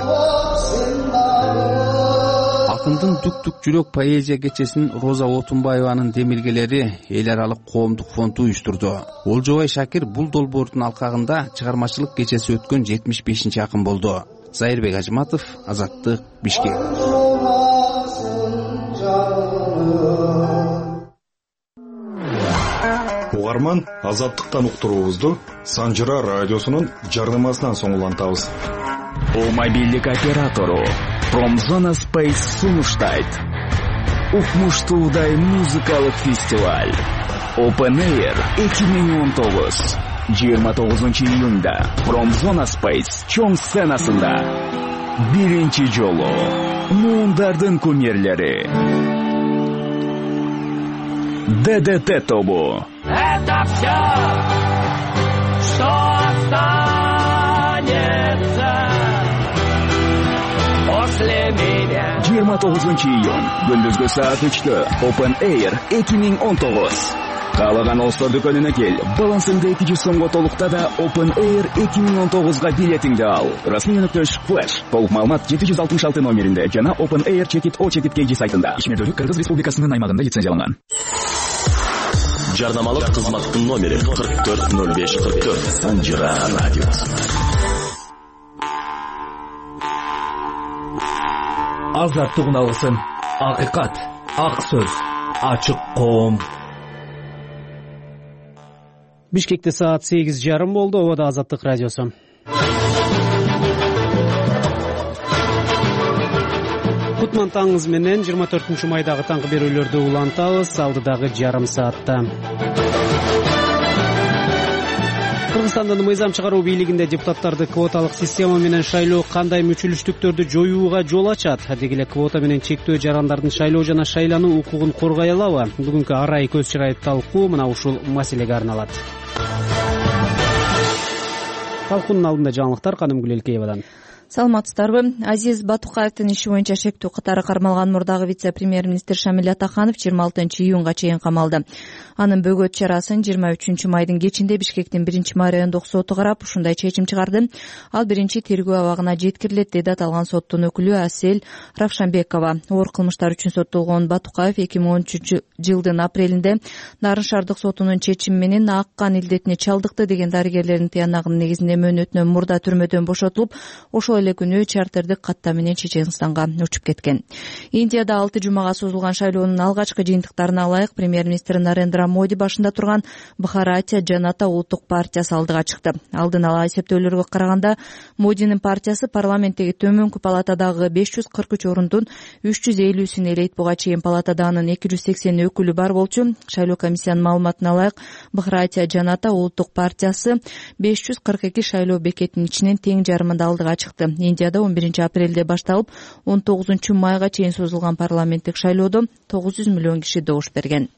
Акындын Түк-түк жүрөк поэзия кечесин Роза Отунбаеванын демилгелери эл аралык коомдук фонду уюштурду. Олжобай Шакир бул долбоордун алкагында чыгармачылык кечеси өткөн 75-чи акын болду. Зайырбек Ажматов, Азаттык, Бишкек. Угарман, Азаттыктан уктуруубузду Санжыра радиосунун жарнамасынан соң улантабыз. Мобилдик оператору Промзона Space сунуштайт. Укмуштуудай музыкалык фестиваль Open Air 2019. 29 июнда Промзона Space чоң сценасында биринчи жолу муундардын кумирлери ДДТ тобу. Это все, что останется 29-iyun күндүзгү саат 3-тө Open Air 2019. Каалаган Олстор дүкөнүнө кел. Балансыңды 200 сомго толукта да Open Air 2019-га билетиңди ал. Расмий өнөктөш Flash. Толук маалымат 766 номеринде жана Open Air chekit.o.kg сайтында. Ишмердүүлүк Кыргыз Республикасынын аймагында лицензияланган. Жарнамалык кызматтын номери 440544. Санжира радиосы. Азаттыгын алсын. Акыйкат, ак сөз, ачык коом. Бишкекте саат 8:30 болду. Обода Азаттык радиосу. Кутман таңыңыз менен 24 майдагы таңкы берүүлөрдү улантабыз. Алдыдагы жарым саатта. Кыргызстандын мыйзам чыгаруу бийлигинде депутаттарды квоталык система менен шайлоо кандай мүчүлүштүктөрдү жоюуга жол ачат? Деги эле квота менен чектөө жарандардын шайлоо жана шайлануу укугун коргой алабы? Бүгүнкү арай көз чырай талкуу мына ушул маселеге арналат. Талкуунун алдында жаңылыктар Канымгүл Элкеевадан. Саламатсыздарбы? Азиз Батукаевдин иши боюнча шектүү катары кармалган мурдагы вице-премьер-министр Шамиль Атаханов 26-июнга чейин камалды. Анын бөгөт чарасын 23-майдын кечинде Бишкектин 1-май райондук соту карап, ушундай чечим чыгарды. Ал биринчи тергөө абагына жеткирилет, деди аталган соттун өкүлү Асель Равшанбекова. Оор кылмыштар үчүн соттолгон Батукаев 2013-жылдын апрелинде Нарын шаардык сотунун чечими менен аккан илдетине чалдыкты деген дарыгерлердин тыянагынын негизинде мөөнөтүнөн мурда түрмөдөн бошотулуп, ошол эле күнү чартердик катта менен Чеченстанга учуп кеткен. Индияда 6 жумага созулган шайлоонун алгачкы жыйынтыктарына ылайык премьер-министр Нарендра Моди башында турган Бхаратия Жаната улуттук партиясы алдыга чыкты. Алдын ала эсептөөлөргө караганда Модинин партиясы парламенттеги төмөнкү палатадагы 543 орундун 350-син ээлейт. Буга чейин палатада анын 280 өкүлү бар болчу. Шайлоо комиссиянын маалыматына ылайык Бхаратия Жаната улуттук партиясы 542 шайлоо бекетинин ичинен тең жарымында алдыга чыкты. Индияда 11-апрелде башталып 19-майга чейин созулган парламенттик шайлоодо 900 миллион киши добуш берген.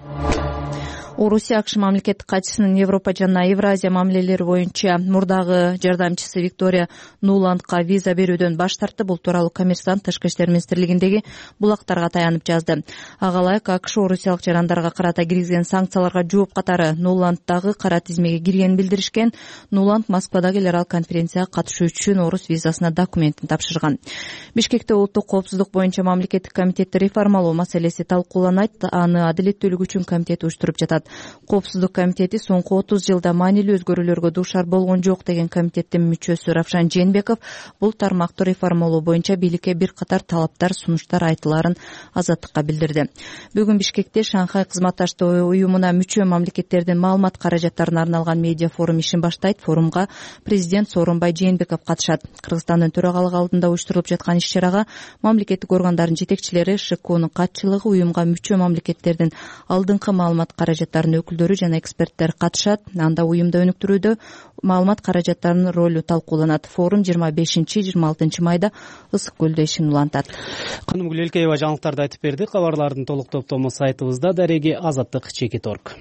Орусия АКШ мамлекеттик катчысынын Европа жана Евразия мамилелери боюнча мурдагы жардамчысы Виктория Нуландка виза берүүдөн баш тартты. Бул тууралуу Коммерсант Тышкы иштер министрлигиндеги булактарга таянып жазды. Ага ылайык АКШ орусиялык жарандарга карата киргизген санкцияларга жооп катары Нуланддагы кара тизмеге киргенин билдиришкен. Нуланд Москвадагы эл аралык конференцияга катышуу үчүн орус визасына документин тапшырган. Бишкекте улуттук коопсуздук боюнча мамлекеттик комитетти реформалоо маселеси талкууланат. Аны адилеттүүлүк үчүн комитет уюштуруп жатат. Коопсуздук комитети соңку 30 жылда маанилүү өзгөрүүлөргө дуушар болгон жок деген комитеттин мүчөсү Равшан Жээнбеков бул тармакты реформалоо боюнча бийликке бир катар талаптар, сунуштар айтыларын Азаттыкка билдирди. Бүгүн Бишкекте Шанхай кызматташтык уюмуна мүчө мамлекеттердин маалымат каражаттарына арналган медиа форум ишин баштайт. Форумга президент Сооронбай Жээнбеков катышат. Кыргызстандын төрагалыгы алдында уюштурулуп жаткан иш-чарага мамлекеттик органдардын жетекчилери, ШКОнун катчылыгы, уюмга мүчө мамлекеттердин алдыңкы маалымат каражаттары өкүлдөрү жана эксперттер катышат. Анда уюмда өнүктүрүүдө маалымат каражаттарынын ролу талкууланат. Форум 25-26 майда Ысык көлдө ишин улантат. Канымгүл Элкеева жаңылыктарды айтып берди. Кабарлардын толук топтому сайтыбызда дареги azattik.org.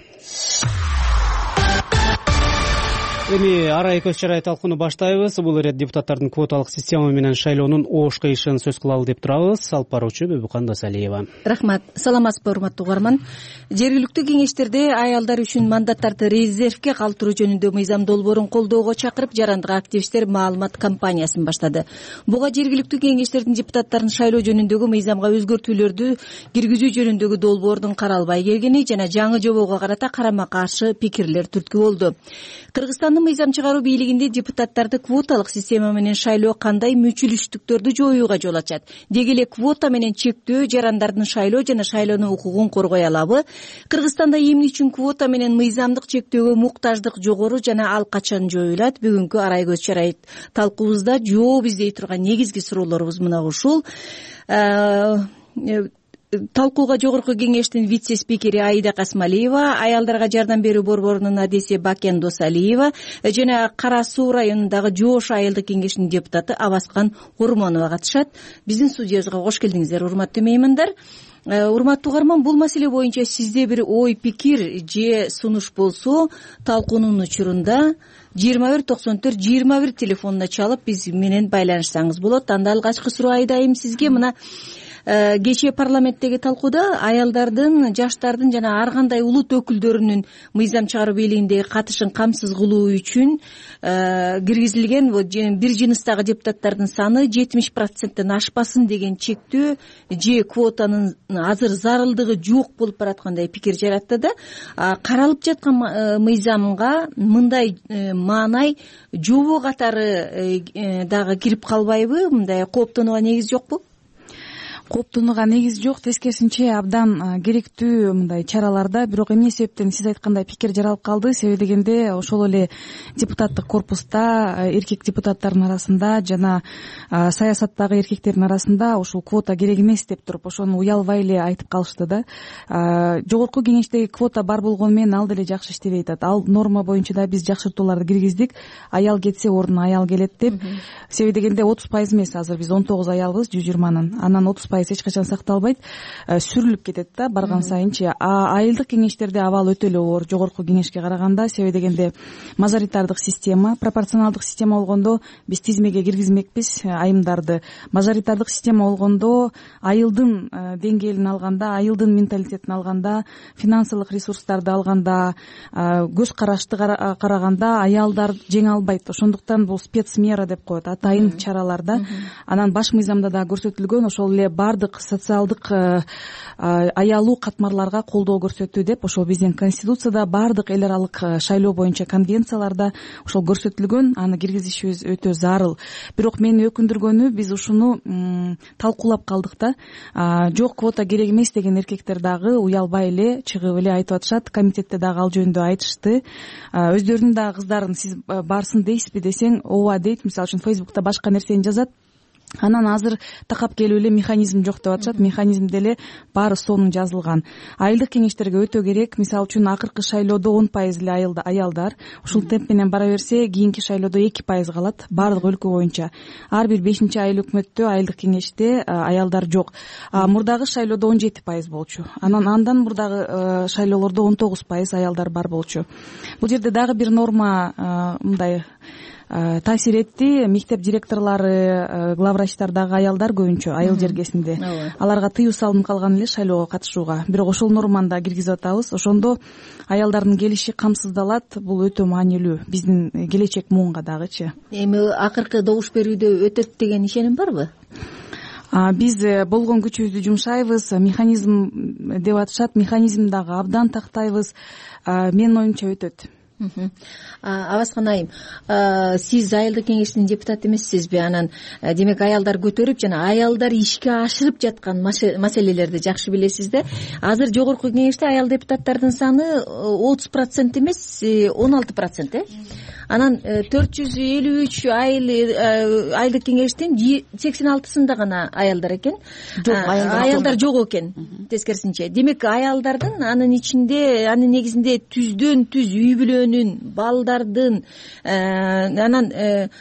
Эми арай көз чырай талкууну баштайбыз. Бул ирет депутаттардын квоталык система менен шайлоонун оош кыйышын сөз кылалы деп турабыз. Алып баруучу Бөбүкан Досалиева. Рахмат. Саламатсызбы, урматтуу угарман. Жергиликтүү кеңештерде аялдар үчүн мандаттарды резервге калтыруу жөнүндө мыйзам долбоорун колдоого чакырып, жарандык активисттер маалымат кампаниясын баштады. Буга жергиликтүү кеңештердин депутаттарын шайлоо жөнүндөгү мыйзамга өзгөртүүлөрдү киргизүү жөнүндөгү долбоордун каралбай келгени жана жаңы жобого карата карама каршы пикирлер түрткү болду. Кыргызстандын мыйзам чыгаруу бийлигинде депутаттарды квоталык система менен шайлоо кандай мүчүлүштүктөрдү жоюуга жол ачат? Деги эле квота менен чектөө жарандардын шайлоо жана шайлануу укугун коргой алабы? Кыргызстанда эмне үчүн квота менен мыйзамдык чектөөгө муктаждык жогору жана ал качан жоюлат? Бүгүнкү арай көз чырай талкуубузда жооп издей турган негизги суроолорубуз мына ушул. Талкууга жогорку кеңештин вице-спикери Аида Касмалиева, аялдарга жардам берүү борборунун адеси Бакен Досалиева жана Кара Суу районундагы Жоош айылдык кеңешинин депутаты Абаскан Ормонова катышат. Биздин студиябызга кош келдиңиздер, урматтуу меймандар. Урматтуу угарман, бул маселе боюнча сизде бир ой, пикир же сунуш болсо, талкуунун учурунда 21 телефонуна чалып биз менен байланышсаңыз болот. Анда алгачкы суроо айдайм сизге. Мына кечээ парламенттеги талкууда аялдардын, жаштардын жана ар кандай улут өкүлдөрүнүн мыйзам чыгаруу бийлигиндеги катышын камсыз кылуу үчүн киргизилген бир жыныстагы депутаттардын саны 70%тен ашпасын деген чектөө же квотанын азыр зарылдыгы жок болуп бараткандай пикир жаратты да. Каралып жаткан мыйзамга мындай маанай жобо катары дагы кирип калбайбы? Мындай кооптонууга негиз жокпу? Кооптонууга негиз жок, тескерисинче абдан керектүү мындай чараларда. Бирок эмне себептен сиз айткандай пикир жаралып калды? Себеби дегенде ошол эле депутаттык корпуста эркек депутаттардын арасында жана саясаттагы эркектердин арасында ушул квота керек эмес деп туруп ошону уялбай эле айтып калышты да. Жогорку кеңештеги квота бар болгону менен ал деле жакшы иштебей атат. Ал норма боюнча да биз жакшыртууларды киргиздик. Аял кетсе ордуна аял келет деп. Себеби дегенде 30% эмес, азыр биз 19 аялбыз 120-нын. Анан 30% эч качан сакталбайт, сүрүлүп кетет да барган сайынчы. Айылдык кеңештерде абал өтө эле оор жогорку кеңешке караганда. Себеби дегенде мажоритардык система, пропорционалдык система болгондо биз тизмеге киргизмекпиз айымдарды. Мажоритардык система болгондо айылдын деңгээлин алганда, айылдын менталитетин алганда, финансылык ресурстарды алганда, көз карашты караганда аялдар жеңе албайт. Ошондуктан бул спецмера деп коет, атайын чаралар да. Анан баш мыйзамда да көрсөтүлгөн ошол эле бардык социалдык аялуу катмарларга колдоо көрсөтүү деп ошол биздин конституцияда, бардык эл аралык шайлоо боюнча конвенцияларда ошол көрсөтүлгөн. Аны киргизишибиз өтө зарыл. Бирок мени өкүндүргөнү биз ушуну талкуулап калдык да. Жок, квота керек эмес деген эркектер дагы уялбай эле чыгып эле айтып атышат. Комитетте дагы ал жөнүндө айтышты. Өздөрүнүн дагы кыздарын сиз барсын дейсизби десең, ооба дейт. Мисалы үчүн Facebook'та башка нерсени жазат. Анан азыр такап келип эле механизм жок деп атышат. Механизмде эле баары сонун жазылган. Айылдык кеңештерге өтө керек. Мисалы үчүн акыркы шайлоодо 10% эле аялдар. Ушул темп менен бара берсе, кийинки шайлоодо 2% калат баардык өлкө боюнча. Ар бир 5-айыл өкмөттө, айылдык кеңеште аялдар жок. Мурдагы шайлоодо 17% болчу. Андан мурдагы шайлоолордо 19% аялдар бар болчу. Бул жерде дагы бир норма мындай таасир этти. Мектеп директорлору, главврачтар дагы аялдар көбүнчө айыл жергесинде. Аларга тыюу салынып калган эле шайлоого катышууга. Бирок ошол норманы да киргизип атабыз. Ошондо аялдардын келиши камсыздалат. Бул өтө маанилүү биздин келечек муунга дагычы. Эми акыркы добуш берүүдө өтөт деген ишеним барбы? Биз болгон күчүбүздү жумшайбыз. Механизм деп атышат. Механизм дагы абдан тактайбыз. Менин оюмча өтөт. Абаскан айым, сиз айылдык кеңештин депутаты эмессизби? Анан демек аялдар көтөрүп жана аялдар ишке ашырып жаткан маселелерди жакшы билесиз да. Азыр жогорку кеңеште аял депутаттардын саны 30% эмес, 16%. Анан 453 айылдык кеңештин 86-сында гана аялдар экен. Аялдар жок экен тескерисинче. Демек аялдардын анын ичинде, анын негизинде түздөн түз үй бүлөнүн, балдардын, анан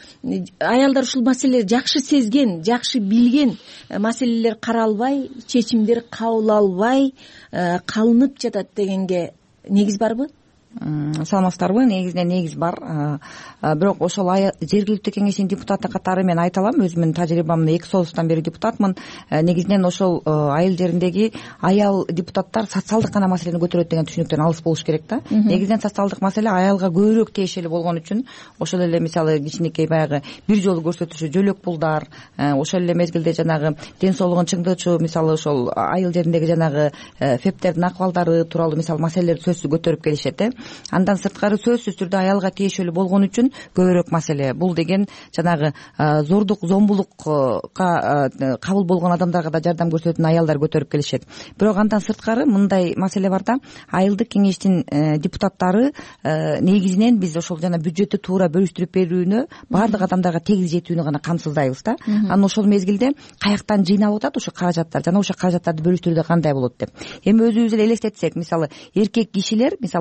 аялдар ушул маселелерди жакшы сезген, жакшы билген маселелер каралбай, чечимдер кабыл албай калынып жатат дегенге негиз барбы? Саламатсыздарбы? Негизинен негиз бар. Бирок ошол жергиликтүү кеңештин депутаты катары мен айта алам, өзүмдүн тажрыйбамда 2 соцтан бери депутатмын. Негизинен ошол айыл жериндеги аял депутаттар социалдык гана маселени көтөрөт деген түшүнүктөн алыс болуш керек да. Негизинен социалдык маселе аялга көбүрөөк тиешелүү болгон үчүн ошол эле мисалы кичинекей баягы бир жолу көрсөтүшү жөлөк пулдар, ошол эле мезгилде жанагы ден соолугун чыңдоочу мисалы ошол айыл жериндеги жанагы фептердин акыбалдары тууралуу мисалы маселелерди сөзсүз көтөрүп келишет. Андан сырткары сөзсүз түрдө аялга тиешелүү болгон үчүн көбүрөөк маселе. Бул деген жанагы зордук, зомбулукка кабыл болгон адамдарга да жардам көрсөтүүнү аялдар көтөрүп келишет. Бирок андан сырткары мындай маселе бар да, айылдык кеңештин депутаттары негизинен биз ошол жана бюджетти туура бөлүштүрүп берүүнү, баардык адамдарга тегиз жетүүнү гана камсыздайбыз да. Анан ошол мезгилде каяктан жыйнап атат ошо каражаттар жана ошо каражаттарды бөлүштүрүүдө кандай болот деп. Эми өзүбүз эле элестетсек, мисалы эркек кишилер мисалы ошо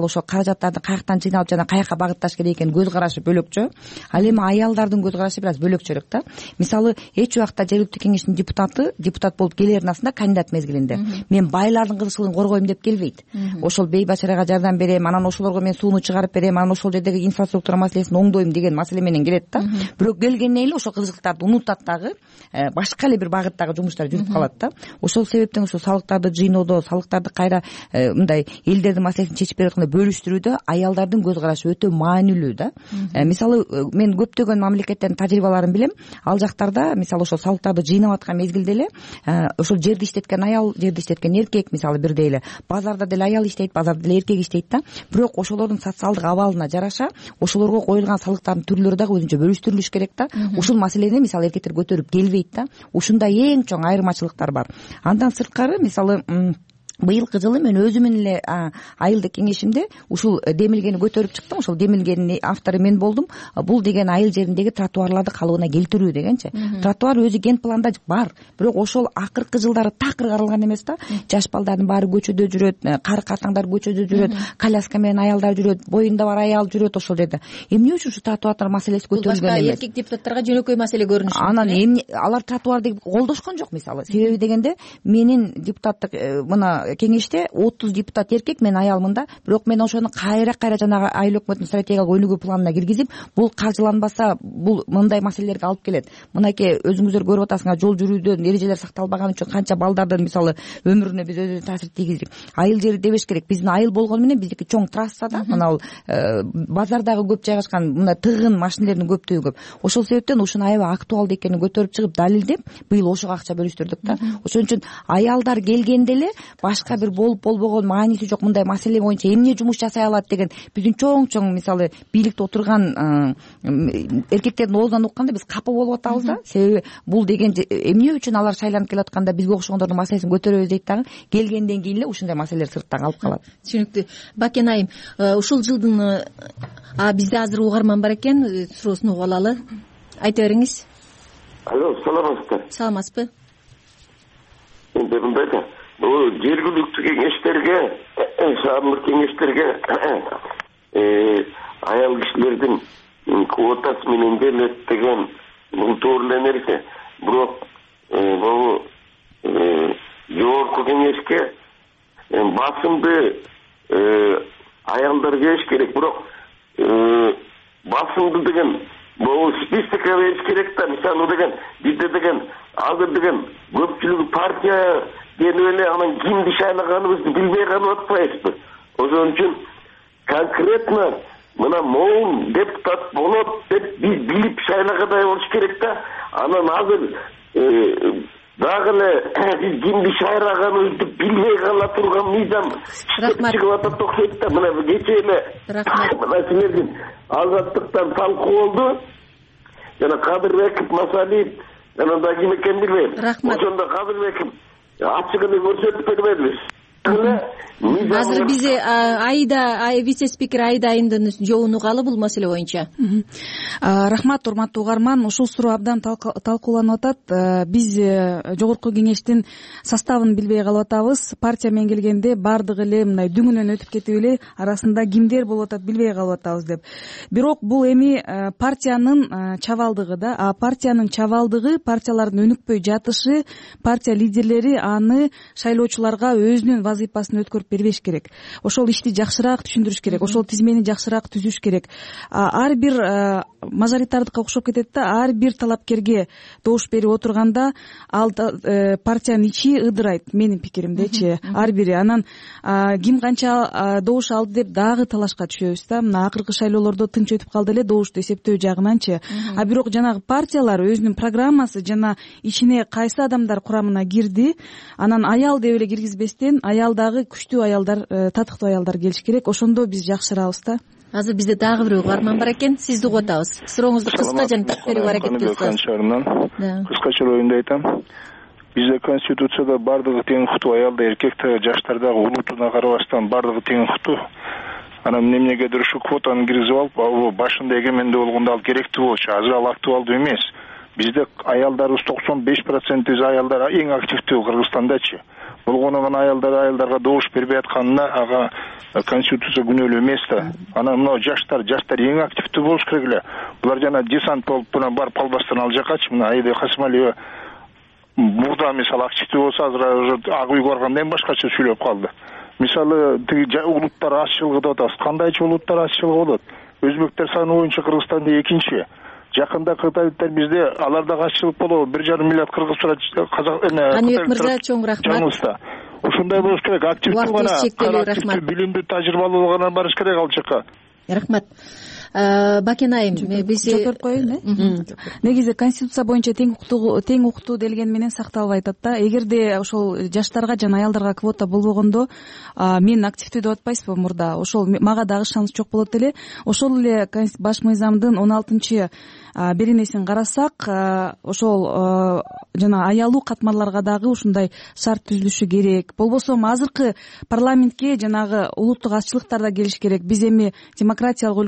каражаттарды каяктан жыйналып жана каякка багытташ керек экенин көз карашы бөлөкчө. Ал эми аялдардын көз карашы бир аз бөлөкчөрөөк да. Мисалы эч убакта жергиликтүү кеңештин депутат болуп келердин астында кандидат мезгилинде мен байлардын кызыкчылыгын коргойм деп келбейт. Ошол бейбачарага жардам берем, анан ошолорго мен сууну чыгарып берем, анан ошол жердеги инфраструктура маселесин оңдойм деген маселе менен келет да. Бирок келгенден эле ошол кызыкчылыктарды унутат дагы, башка эле бир багыттагы жумуштар жүрүп калат да. Ошол себептен ошо салыктарды жыйноодо, салыктарды кайра мындай элдердин маселесин чечип берип атканда бөлүштүрүүдө аялдардын көз карашы өтө маанилүү да. Мисалы мен көптөгөн мамлекеттердин тажрыйбаларын билем. Ал жактарда мисалы ошол салыктарды жыйнап аткан мезгилде эле ошол жерди иштеткен аял, жерди иштеткен эркек мисалы бирдей эле базарда деле аял иштейт, базарда деле эркек иштейт да. Бирок ошолордун социалдык абалына жараша ошолорго коюлган салыктардын түрлөрү дагы өзүнчө бөлүштүрүлүш керек да. Ушул маселени мисалы эркектер көтөрүп келбейт да. Ушундай эң чоң айырмачылыктар бар. Андан сырткары мисалы быйылкы жылы мен өзүмүн эле айылдык кеңешимде ушул демилгени көтөрүп чыктым. Ошол демилгенин автору мен болдум. Бул деген айыл жериндеги тротуарларды калыбына келтирүү дегенчи. Тротуар өзү ген планда бар, бирок ошол акыркы жылдары такыр каралган эмес да. Жаш балдардын баары көчөдө жүрөт, кары картаңдар көчөдө жүрөт, коляска менен аялдар жүрөт, боюнда бар аял жүрөт ошол жерде. Эмне үчүн ушу тротуар маселеси көтөрүлгөн эмес? Башка эркек депутаттарга жөнөкөй маселе көрүнүшү. Анан алар тротуар деп колдошкон жок мисалы. Себеби дегенде менин депутаттык мына кеңеште 30 депутат эркек, мен аялмын да. Бирок мен ошону кайра жанагы айыл өкмөтүнүн стратегиялык өнүгүү планына киргизип, бул каржыланбаса, бул мындай маселелерге алып келет. Мынакей өзүңүздөр көрүп атасыңар, жол жүрүүдө эрежелер сакталбаган үчүн канча балдардын мисалы өмүрүнө биз өзү таасир тийгиздик. Айыл жери дебеш керек. Биздин айыл болгону менен биздики чоң трасса да, мына базардагы көп жайгашкан, мына тыгын машинелердин көптүгү көп. Ошол себептен ушуну аябай актуалдуу экенин көтөрүп чыгып далилдеп, быйыл ошого акча бөлүштүрдүк да. Ошон үчүн аялдар келгенде эле башка бир болуп болбогон мааниси жок мындай маселе боюнча эмне жумуш жасай алат деген биздин чоң мисалы бийликте отурган эркектердин оозунан укканда биз капа болуп атабыз да. Себеби бул деген эмне үчүн алар шайланып келип атканда бизге окшогондордун маселесин көтөрөбүз дейт дагы. Келгенден кийин эле ушундай маселелер сыртта калып калат. Түшүнүктүү. Бакен айым, ушул жылдын бизде азыр угарман бар экен, суроосун угуп алалы. Айта бериңиз. Алло, саламатсызбы? Саламатсызбы? Эми мындай да, бул жергиликтүү кеңештерге, шаардык кеңештерге аял кишилердин квотасы менен берилет деген бул туура эле нерсе. Бирок бул жогорку кеңешке басымды аялдар келиш керек. Бирок басымды деген бул списокко бериш керек да. Мисалы деген бизде деген азыр деген көпчүлүгү партия келип эле анан кимди шайлаганыбызды билбей калып атпайбызбы? Ошон үчүн конкретно мына могул депутат болот деп биз билип шайлагандай болуш керек да. Анан азыр дагы эле биз кимди шайлаганыбызды билбей кала турган мыйзам чыгып атат окшойт да. Мына кечээ эле мына силердин азаттыктан талкуу болду. Жана Кадырбеков, Масалиев, жана да ким экенин билбейм. Ошондо Кадырбеков ачык эле көрсөтүп бербедиби? Азыр биз вице-спикер Айда айымдын жообун угалы бул маселе боюнча. Рахмат, урматтуу угарман. Ушул суроо абдан талкууланып атат. Биз жогорку кеңештин составын билбей калып атабыз. Партия менен келгенде бардыгы эле мындай дүңүнөн өтүп кетип эле арасында кимдер болуп атат билбей калып атабыз деп. Бирок бул эми партиянын чабалдыгы да. Партиянын чабалдыгы, партиялардын өнүкпөй жатышы, партия лидерлери аны шайлоочуларга өзүнүн вазыйпасын өткөрүп бербеш керек. Ошол ишти жакшыраак түшүндүрүш керек. Ошол тизмени жакшыраак түзүш керек. Ар бир мажоритардыкка окшоп кетет да. Ар бир талапкерге добуш берип отурганда ал партиянын ичи ыдырайт, менин пикиримдечи. Ар бири анан ким канча добуш алды деп дагы талашка түшөбүз да. Мына акыркы шайлоолордо тынч өтүп калды эле добушту эсептөө жагынанчы. Бирок жанагы партиялар өзүнүн программасы жана ичине кайсы адамдар курамына кирди, анан аял деп эле киргизбестен аялдагы күчтүү аялдар, татыктуу аялдар келиш керек. Ошондо биз жакшырабыз да. Азыр бизде дагы бир угарман бар экен. Сизди угуп атабыз. Сурооңузду кыска жана так берүүгө аракет кылыңыз. Кыскача оюнду айтам. Бизде конституцияда бардыгы тең укуктуу аялда, эркекте, жаштардагы улутуна карабастан бардыгы тең укуктуу. Анан эмнегедир ушу квотаны киргизип алып, башында эгемендүү болгондо ал керектүү болчу. Азыр ал актуалдуу эмес. Бизде аялдарыбыз 95% аялдар эң активдүү Кыргызстандачы. болгону гана аялдарга добуш бербей атканына ага конституция күнөөлүү эмес да. Анан мына жаштар эң активдүү болуш керек эле. Булар жана десант болуп барып калбастан ал жакачы мына Аида Касымалиева мурда мисалы активдүү болсо азыр уже ак үйгө баргандан кийин башкача сүйлөп калды. Мисалы тиги улуттар азчылыгы деп атабыз. Кандайчы улуттар азчылыгы болот? Өзбектер саны боюнча Кыргызстанда экинчи. Жакында Кытайдыктар бизде аларда азчылык болобу? 1,5 миллиард кыргызча казак Каныбек мырза чоң рахмат. Ушундай болуш керек. Активдүү гана, билимдүү, тажрыйбалуу гана барыш керек ал жака. Рахмат. Бакен айым, биз жооп коеюн. Негизи конституция боюнча тең укуктуу делген менен сакталбай атат да. Эгерде ошол жаштарга жана аялдарга квота болбогондо мен активдүү деп атпайсызбы мурда? Ошол мага дагы ишенич жок болот эле. Ошол эле баш мыйзамдын 16 беренесин карасак, ошол жана аялуу катмарларга дагы ушундай шарт түзүлүшү керек. Болбосо азыркы парламентке жанагы улуттук азчылыктар да келиш керек. Биз эми демократиялык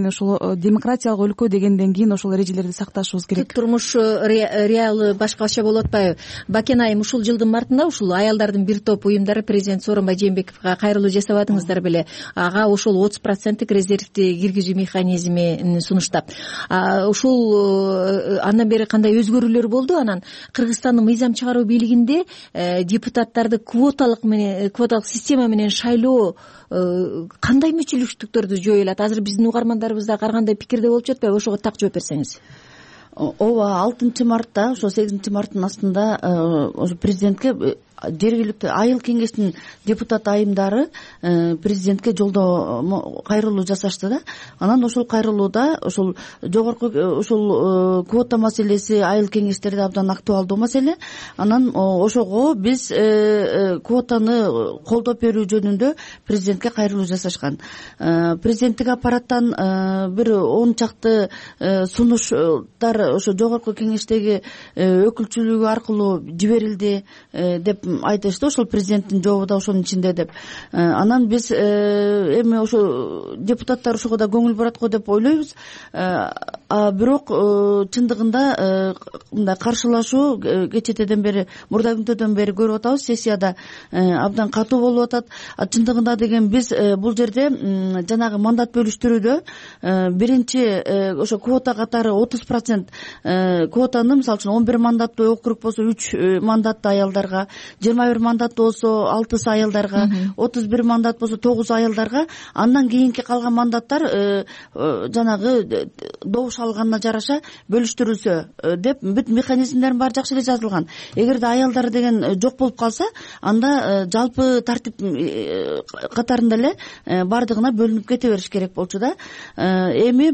өлкө дегенден кийин ошол эрежелерди сакташыбыз керек. Турмуш реалы башкача болуп атпайбы? Бакен айым, ушул жылдын мартында ушул аялдардын бир топ уюмдары президент Сооронбай Жээнбековго кайрылуу жасабадыңыздар беле? Ага ошол 30% резервди киргизүү механизмин сунуштап. Ушул андан бери кандай өзгөрүүлөр болду? Анан Кыргызстандын мыйзам чыгаруу бийлигинде депутаттарды квоталык система менен шайлоо кандай мүчүлүштүктөрдү жоюлат? Азыр биздин угармандарыбыз да ар кандай пикирде болуп жатпайбы? Ошого так жооп берсеңиз. Ооба, 6 мартта, ошо 8 марттын астында ошо президентке жергиликтүү айыл кеңештин депутат айымдары президентке жолдоо кайрылуу жасашты да. Анан ошол кайрылууда ошол жогорку ошол квота маселеси айыл кеңештерде абдан актуалдуу маселе. Анан ошого биз квотаны колдоп берүү жөнүндө президентке кайрылуу жасашкан. Президенттик аппараттан бир 10 чакты сунуштар ошо жогорку кеңештеги өкүлчүлүгү аркылуу жиберилди деп айтышты. Ошол президенттин жообу да ошонун ичинде деп. Анан биз эми ошо депутаттар ошого да көңүл бурат го деп ойлойбуз. Бирок чындыгында мындай каршылашуу кечетеден бери, мурда күндөдөн бери көрүп атабыз. Сессияда абдан катуу болуп атат. Чындыгында деген биз бул жерде жанагы мандат бөлүштүрүүдө биринчи ошо квота катары 30% квотаны, мисалы үчүн 11 мандаттуу округ болсо 3 мандатты аялдарга, 21 мандат болсо 6 аялдарга, 31 мандат болсо 9 аялдарга, андан кийинки калган мандаттар жанагы добуш алганына жараша бөлүштүрүлсө деп бүт механизмдерин баары жакшы эле жазылган. Эгерде аялдар деген жок болуп калса, анда жалпы тартип катарында эле бардыгына бөлүнүп кете бериш керек болчу да. Эми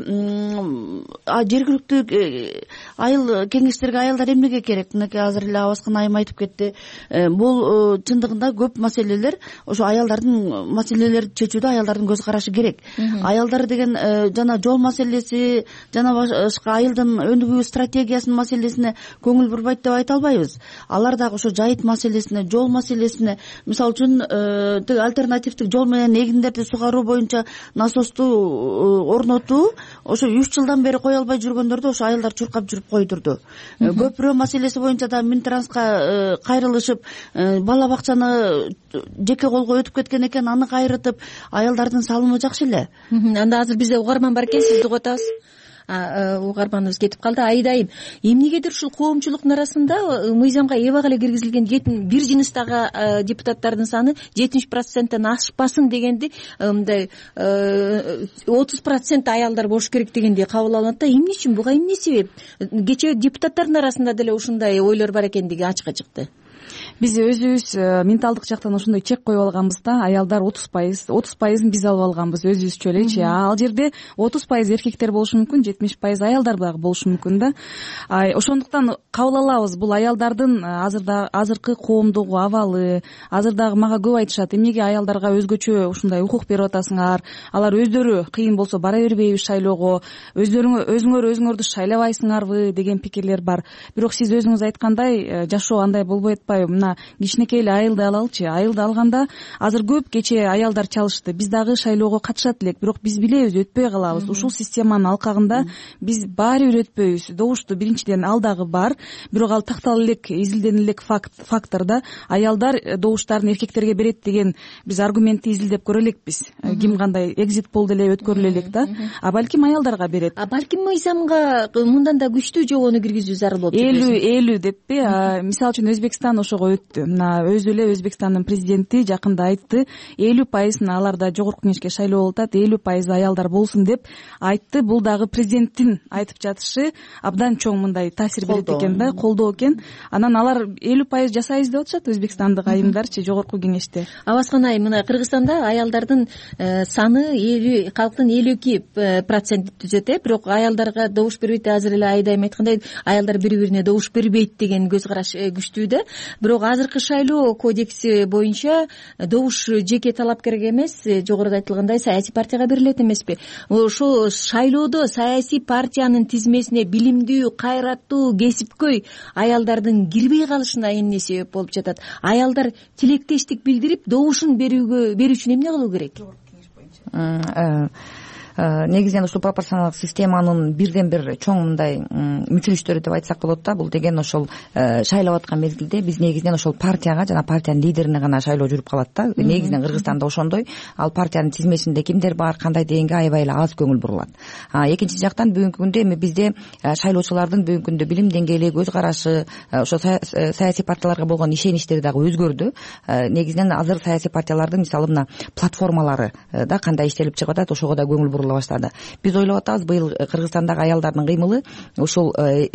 жергиликтүү айыл кеңештерге аялдар эмнеге керек? Мынакей азыр эле Абаскан айым айтып кетти. Бул чындыгында көп маселелер ошо аялдардын маселелерди чечүүдө аялдардын көз карашы керек. Аялдар деген жана жол маселеси, жана башка айылдын өнүгүү стратегиясынын маселесине көңүл бурбайт деп айта албайбыз. Алар дагы ошо жайыт маселесине, жол маселесине, мисалы үчүн альтернативдик жол менен эгиндерди сугаруу боюнча насосту орнотуу ошо 3 жылдан бери кое албай жүргөндөрдү ошо аялдар чуркап жүрүп койдурду. Көпүрө маселеси боюнча да Минтранска кайрылышып, бала бакчаны жеке колго өтүп кеткен экен, аны кайрытып, аялдардын салымы жакшы эле. Анда азыр бизде угарман бар экен, сизди угатабыз. Угарманыбыз кетип калды. Айдайым, эмнегедир ушул коомчулуктун арасында мыйзамга эбак эле киргизилген бир жыныстагы депутаттардын саны 70%тен ашпасын дегенди, мындай 30% аялдар болуш керек дегенди кабыл алынат да. Эмне үчүн, буга эмне себеп? Кечээ депутаттардын арасында деле ушундай ойлор бар экендиги ачыкка чыкты. Биз өзүбүз менталдык жактан ошондой чек коюп алганбыз да. Аялдар 30%ын биз алып алганбыз өзүбүзчө элечи. Ал жерде 30% эркектер болушу мүмкүн, 70% аялдар дагы болушу мүмкүн да. Ошондуктан кабыл алабыз, бул аялдардын азыркы коомдогу абалы. Азыр дагы мага көп айтышат, эмнеге аялдарга өзгөчө ушундай укук берип атасыңар? Алар өздөрү кыйын болсо бара бербейби шайлоого? Өзүңөрдү шайлабайсыңарбы деген пикирлер бар. Бирок сиз өзүңүз айткандай, жашоо андай болбой атпайбы? жана кичинекей эле айылды алалычы. Айылды алганда азыр көп кечээ аялдар чалышты. Биз дагы шайлоого катышат элек, бирок биз билебиз өтпөй калабыз. Ушул системанын алкагында биз баары бир өтпөйбүз. Добушту биринчиден ал дагы бар, бирок ал тактала элек, изилден элек фактор да. Аялдар добуштарын эркектерге берет деген биз аргументти изилдеп көрө элекпиз. Ким кандай экзит пол деле өткөрүлө элек да. А балким аялдарга берет. А балким мыйзамга мындан да күчтүү жобону киргизүү зарыл болуп жатат. 50 деппи? Мисалы үчүн Өзбекстан ошого өттү. Мына өзү эле Өзбекстандын президенти жакында айтты, 50% аларда жогорку кеңешке шайлоо болуп атат, 50% аялдар болсун деп айтты. Бул дагы президенттин айтып жатышы абдан чоң мындай таасир берет экен да, колдоо экен. Анан алар 50% жасайбыз деп атышат өзбекстандык айымдарчы жогорку кеңеште. Абаскан айым, мына Кыргызстанда аялдардын саны калктын 52% түзөт, бирок аялдарга добуш бербейт. Азыр эле Айдайым айткандай, аялдар бири-бирине добуш бербейт деген көз караш күчтүү да. Бирок азыркы шайлоо кодекси боюнча добуш жеке талапкерге эмес, жогоруда айтылгандай саясий партияга берилет эмеспи? Ошол шайлоодо саясий партиянын тизмесине билимдүү, кайраттуу, кесипкөй аялдардын кирбей калышына эмне себеп болуп жатат? Аялдар тилектештик билдирип, добушун берүү үчүн эмне кылуу керек? Негизинен ушул пропорционалдык системанын бирден бир чоң мындай мүчүлүштөрү деп айтсак болот да. Бул деген ошол шайлап аткан мезгилде биз негизинен ошол партияга жана партиянын лидерине гана шайлоо жүрүп калат да. Негизинен Кыргызстанда ошондой. Ал партиянын тизмесинде кимдер бар, кандай дегенге аябай эле аз көңүл бурулат. Экинчи жактан бүгүнкү күндө эми бизде шайлоочулардын бүгүнкү күндө билим деңгээли, көз карашы, ошо саясий партияларга болгон ишеничтери дагы өзгөрдү. Негизинен азыр саясий партиялардын мисалы мына платформалары да кандай иштелип чыгып атат, ошого да көңүл баштады. Биз ойлоп атабыз, быйыл Кыргызстандагы аялдардын кыймылы ушул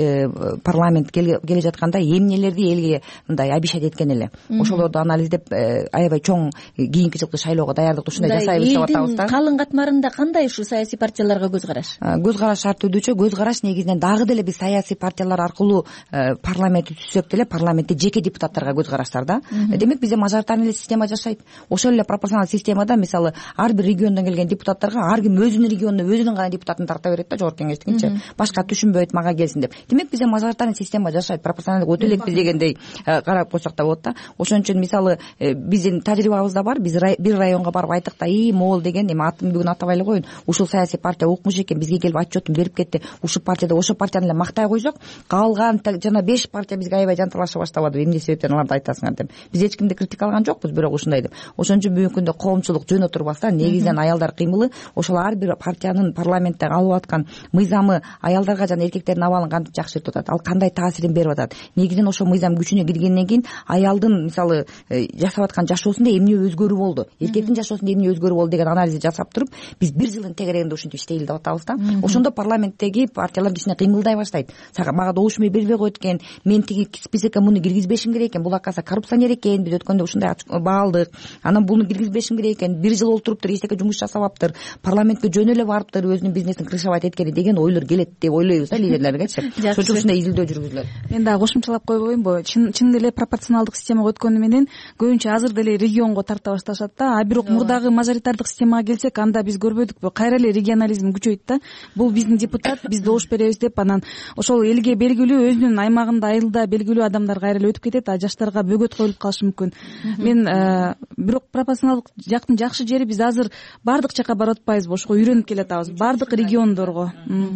парламент келе жатканда эмнелерди элге мындай обещать эткен эле. Ошолорду анализдеп аябай чоң кийинки жылкы шайлоого даярдыкты ушундай жасайбыз деп атабыз да. Элдин калың катмарында кандай ушул саясий партияларга көз караш? Көз караш шарт өдүүчү. Көз караш негизинен дагы деле биз саясий партиялар аркылуу парламентти түзсөк деле парламентте жеке депутаттарга көз караштар да. Демек бизде мажоритарный система жашайт. Ошол эле пропорционал системада мисалы ар бир региондон келген депутаттарга ар ким өзүнүн регионуна өзүнүн гана депутатын тарта берет да, жогорку кеңештикинчи. Башка түшүнбөйт, мага келсин деп. Демек бизде мажоритарный система жашайт. Пропорционалдык өтө элекпиз дегендей карап койсок да болот да. Ошон үчүн мисалы биздин тажрыйбабызда бар. Биз бир районго барып айттык да, могул деген эми атын бүгүн атабай эле коеюн. Ушул саясий партия укмуш экен, бизге келип отчетун берип кетти. Ушул партияда ошол партияны эле мактай койсок, калган жана 5 партия бизге аябай жанталаша баштабады. Эмне себептен аларды айтасыңар деп. Биз эч кимди критикалаган жокпуз, бирок ушундай деп. Ошон үчүн бүгүнкү күндө коомчулук жөн отурбаса, негизинен аялдар кыймылы ошол ар бир партиянын парламентте алып аткан мыйзамы аялдарга жана эркектердин абалын кантип жакшыртып атат, ал кандай таасирин берип атат. Негизинен ошол мыйзам күчүнө киргенден кийин аялдын мисалы жашап аткан жашоосунда эмне өзгөрүү болду, эркектин жашоосунда эмне өзгөрүү болду деген анализди жасап туруп, биз бир жылдын тегерегинде ушинтип иштейли деп атабыз да. Ошондо парламенттеги партиялар кичине кыймылдай баштайт. Мага добуш бербей койт экен, мен тиги списокко муну киргизбешим керек экен, бул акаса коррупционер экен, биз өткөндө ушундай баалдык. Анан буну киргизбешим керек экен, бир жыл олтуруптур, эчтеке жумуш жасабаптыр, парламентке жөн эле барыптыр, өзүнүн бизнесин крышевать эткени деген ойлор келет деп ойлойбуз да лидерлергечи. Ошон үчүн ушундай изилдөө жүргүзүлөт. Мен дагы кошумчалап койбоймбу? Чын деле пропорционалдык системага өткөнү менен көбүнчө азыр деле регионго тарта башташат да. А бирок мурдагы мажоритардык системага келсек, анда биз көрбөдүкпү? Кайра эле регионализм күчөйт да. Бул биздин депутат, биз добуш беребиз деп анан ошол элге белгилүү өзүнүн аймагында, айылда белгилүү адамдар кайра эле өтүп кетет, а жаштарга бөгөт коюлуп калышы мүмкүн. Мен бирок пропорционалдык жактын жакшы жери биз азыр бардык жака барып атпайбызбы? Ошого үйрөнүп келатабыз. Бардык региондорго.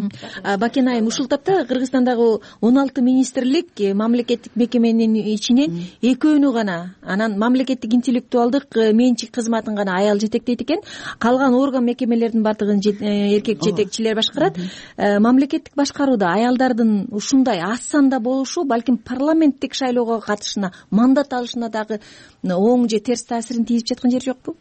Бакен айым, ушул тапта Кыргызстандагы 16 министрлик мамлекеттик мекеменин ичинен экөөнү гана, анан мамлекеттик интеллектуалдык менчик кызматын гана аял жетектейт экен. Калган орган мекемелердин бардыгын эркек жетекчилер башкарат. Мамлекеттик башкарууда аялдардын ушундай аз санда болушу балким парламенттик шайлоого катышына, мандат алышына дагы оң же терс таасирин тийип жаткан жери жокпу?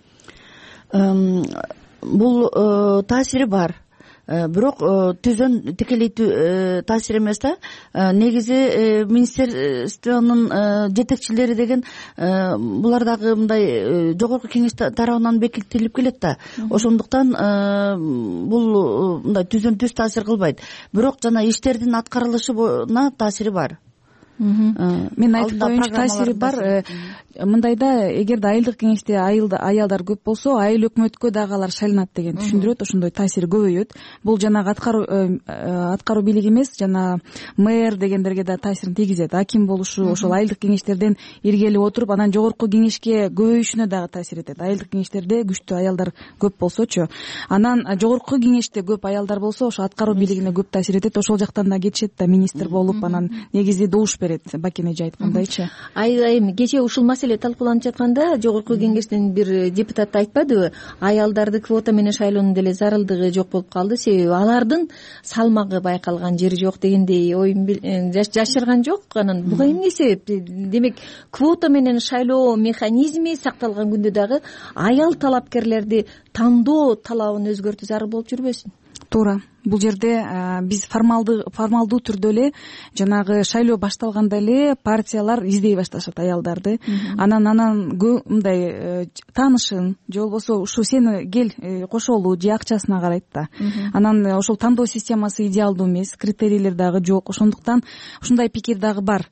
Бул таасири бар. Бирок түзөн тикелей таасир эмес да. Негизи министерствонун жетекчилери деген булар дагы мындай жогорку кеңеш тарабынан бекитилип келет да. Ошондуктан бул мындай түзөн түз таасир кылбайт. Бирок жана иштердин аткарылышына таасири бар. Мен айтып коеюнчу, таасири бар. мындайда эгерде айылдык кеңеште аялдар көп болсо айыл өкмөткө дагы алар шайланат деген түшүндүрөт, ошондой таасири көбөйөт. Бул жанагы аткаруу бийлиги эмес, жана мэр дегендерге да таасирин тийгизет. Аким болушу ошол айылдык кеңештерден иргелип отуруп, анан жогорку кеңешке көбөйүшүнө дагы таасир этет. Айылдык кеңештерде күчтүү аялдар көп болсочу, анан жогорку кеңеште көп аялдар болсо, ошо аткаруу бийлигине көп таасир этет. Ошол жактан да кетишет да министр болуп, анан негизи добуш берет, Бакен эже айткандайчы. Айым кечээ ушул маселе талкууланып жатканда жогорку кеңештин бир депутаты айтпадыбы, аялдарды квота менен шайлоонун деле зарылдыгы жок болуп калды, себеби алардын салмагы байкалган жери жок дегендей оюн жашырган жок. Анан буга эмне себеп? Демек квота менен шайлоо механизми сакталган күндө дагы аял талапкерлерди тандоо талабын өзгөртүү зарыл болуп жүрбөсүн? Туура. Бул жерде биз формалдуу түрдө эле жанагы шайлоо башталганда эле партиялар издей башташат аялдарды. Анан мындай таанышын же болбосо ушу сени кел кошолу же акчасына карайт да. Анан ошол тандоо системасы идеалдуу эмес, критерийлер дагы жок. Ошондуктан ушундай пикир дагы бар.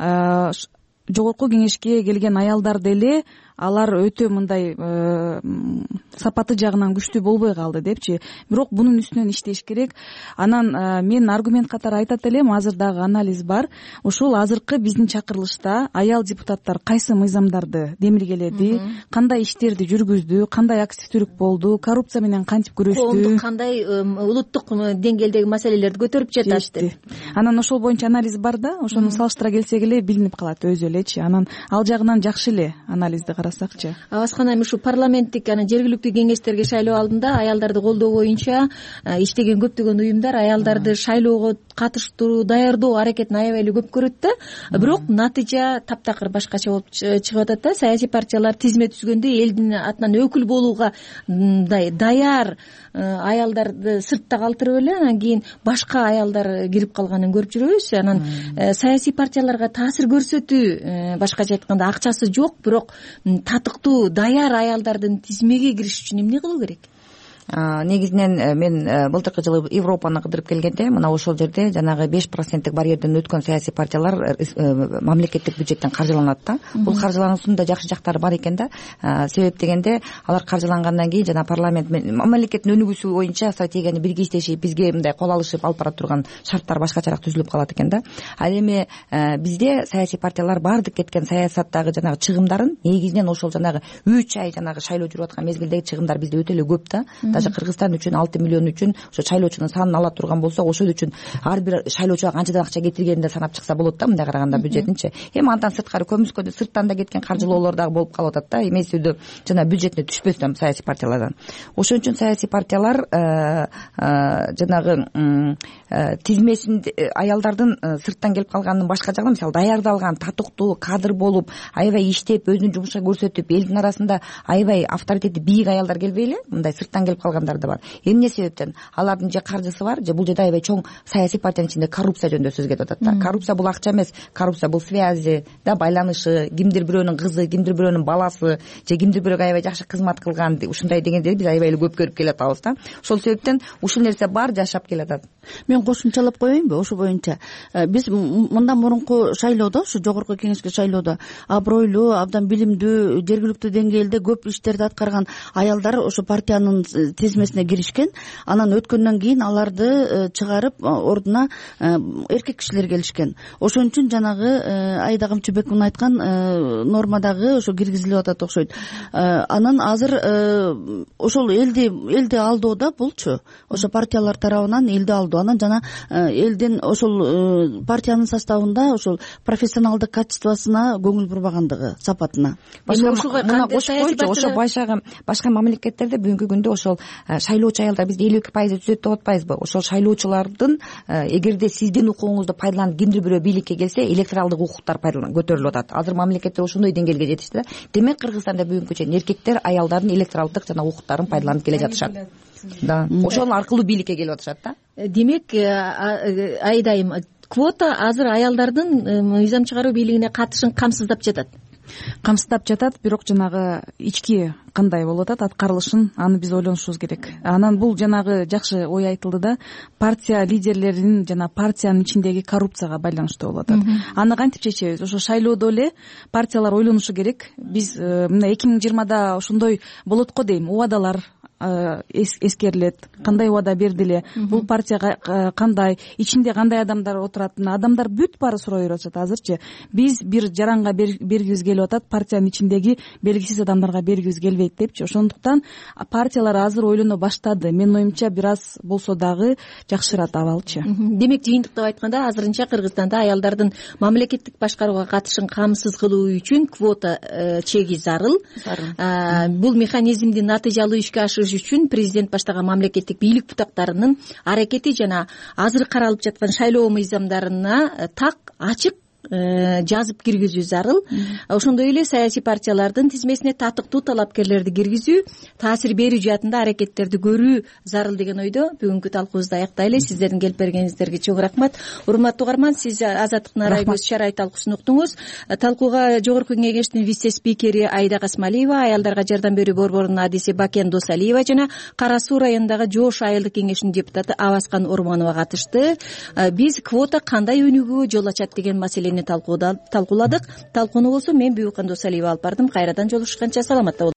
Жогорку кеңешке келген аялдар деле алар өтө мындай сапаты жагынан күчтүү болбой калды депчи. Бирок бунун үстүнөн иштеш керек. Анан мен аргумент катары айтат элем, азыр дагы анализ бар. Ушул азыркы биздин чакырылышта аял депутаттар кайсы мыйзамдарды демиргеледи, кандай иштерди жүргүздү, кандай активдүүлүк болду, коррупция менен кантип күрөштү, коомдук кандай улуттук деңгээлдеги маселелерди көтөрүп жатат. Анан ошол боюнча анализ бар да, ошону салыштыра келсек эле билинип калат өзү элечи. Анан ал жагынан жакшы эле анализди карасакчы. Абаскан айым, ушу парламенттик жергиликтүү кеңештерге шайлоо алдында аялдарды колдоо боюнча иштеген көптөгөн уюмдар аялдарды шайлоого катыштыруу, даярдоо аракетин аябай эле көп көрөт да. Бирок натыйжа таптакыр башкача болуп чыгып атат да. Саясий партиялар тизме түзгөндө элдин атынан өкүл болууга даяр аялдарды сыртта калтырып эле анан кийин башка аялдар кирип калганын көрүп жүрөбүз. Анан саясий партияларга таасир көрсөтүү, башкача айтканда акчасы жок, бирок татыктуу даяр аялдардын тизмеге кириш үчүн эмне кылуу керек? Негизинен мен былтыркы жылы Европаны кыдырып келгенде мына ошол жерде жанагы 5% барьерден өткөн саясий партиялар мамлекеттик бюджеттен каржыланат да. Бул каржылануусунун да жакшы жактары бар экен да. Себеп дегенде алар каржылангандан кийин жана парламент мамлекеттин өнүгүүсү боюнча стратегияны бирге иштешип, бизге мындай кол алышып алып бара турган шарттар башкачараак түзүлүп калат экен да. Ал эми бизде саясий партиялар баардык кеткен саясаттагы жанагы чыгымдарын негизинен ошол жанагы 3 ай жанагы шайлоо жүрүп аткан мезгилдеги чыгымдар бизде өтө эле көп да. Даже Кыргызстан үчүн 6 миллион үчүн ошо шайлоочунун санын ала турган болсо, ошол үчүн ар бир шайлоочуга канчадан акча кетиргенин да санап чыкса болот да, мындай караганда бюджетинчи. Эми андан сырткары көмүскөдө сырттан да кеткен каржылоолор дагы болуп калып атат да, эмесүүдө жана бюджетине түшпөстөн саясий партиялардан. Ошон үчүн саясий партиялар жанагы тизмесин аялдардын сырттан келип калганын башка жагынан, мисалы даярдалган татыктуу кадр болуп, аябай иштеп, өзүнүн жумушун көрсөтүп, элдин арасында аябай авторитети бийик аялдар келбей эле мындай сырттан келип калгандар да бар. Эмне себептен? Алардын же каржысы бар, же бул жерде аябай чоң саясий партиянын ичинде коррупция жөнүндө сөз кетип атат да. Коррупция бул акча эмес, коррупция бул связи да, байланышы, кимдир бирөөнүн кызы, кимдир бирөөнүн баласы, же кимдир бирөөгө аябай жакшы кызмат кылган, ушундай дегендерди биз аябай эле көп көрүп келатабыз да. Ошол себептен ушул нерсе бар, жашап келатат. Мен кошумчалап коеюнбу ошо боюнча? Биз мындан мурунку шайлоодо, ушу жогорку кеңешке шайлоодо абройлуу, абдан билимдүү, жергиликтүү деңгээлде көп иштерди аткарган аялдар ошо партиянын тизмесине киришкен. Анан өткөндөн кийин аларды чыгарып ордуна эркек кишилер келишкен. Ошон үчүн жанагы Аида Камчыбековдун айткан нормадагы ошо киргизилип атат окшойт. Анан азыр ошол элди алдоодо булчу ошо партиялар тарабынан элди алдоо. Анан жана элдин ошол партиянын составында ошол профессионалдык качествосуна көңүл бурбагандыгы, сапатына. Башка мамлекеттерде бүгүнкү күндө ошол шайлоочу аялдар бизде 52% түзөт деп атпайбызбы? Ошол шайлоочулардын эгерде сиздин укугуңузду пайдаланып кимдир бирөө бийликке келсе, электоралдык укуктар көтөрүлүп атат. Азыр мамлекеттер ошондой деңгээлге жетишти да. Демек Кыргызстанда бүгүнкү чейин эркектер аялдардын электоралдык жана укуктарын пайдаланып келе жатышат. Да, ошол аркылуу бийликке келип атышат да. Демек Айдайым, квота азыр аялдардын мыйзам чыгаруу бийлигине катышын камсыздап жатат. Бирок жанагы ички кандай болуп атат аткарылышын, аны биз ойлонушубуз керек. Анан бул жанагы жакшы ой айтылды да, партия лидерлеринин жана партиянын ичиндеги коррупцияга байланыштуу болуп атат. Аны кантип чечебиз? Ошо шайлоодо эле партиялар ойлонушу керек. Биз мына 2020 ошондой болот го дейм, убадалар эскерилет, кандай убада берди эле, бул партияга кандай, ичинде кандай адамдар отурат, адамдар бүт баары сурай берип атышат азырчы. Биз бир жаранга бергибиз келип атат, партиянын ичиндеги белгисиз адамдарга бергибиз келбейт депчи. Ошондуктан партиялар азыр ойлоно баштады. Менин оюмча бир аз болсо дагы жакшырат абалчы. Демек жыйынтыктап айтканда, азырынча Кыргызстанда аялдардын мамлекеттик башкарууга катышын камсыз кылуу үчүн квота чеги зарыл. Бул механизмди натыйжалуу ишке ашырыш үчүн президент баштаган мамлекеттик бийлик бутактарынын аракети жана азыр каралып жаткан шайлоо мыйзамдарына так ачык жазып киргизүү зарыл. Ошондой эле саясий партиялардын тизмесине татыктуу талапкерлерди киргизүү, таасир берүү жаатында аракеттерди көрүү зарыл деген ойдо бүгүнкү талкуубузду аяктайлы. Сиздердин келип бергениңиздерге чоң рахмат. Урматтуу угарман, сиз Азаттыктын райбыз чарай талкуусун уктуңуз. Талкууга Жогорку Кеңештин вице спикери Айда Касмалиева, аялдарга жардам берүү борборунун адиси Бакен Досалиева жана Кара Суу районундагы Жоош айылдык кеңешинин депутаты Абаскан Орманова катышты. Биз квота кандай өнүгүүгө жол ачат деген маселени талкууладык. Талкууну болсо мен Бүйүкан Досалиева алып бардым. Кайрадан жолугушканча саламатта болуңуздар.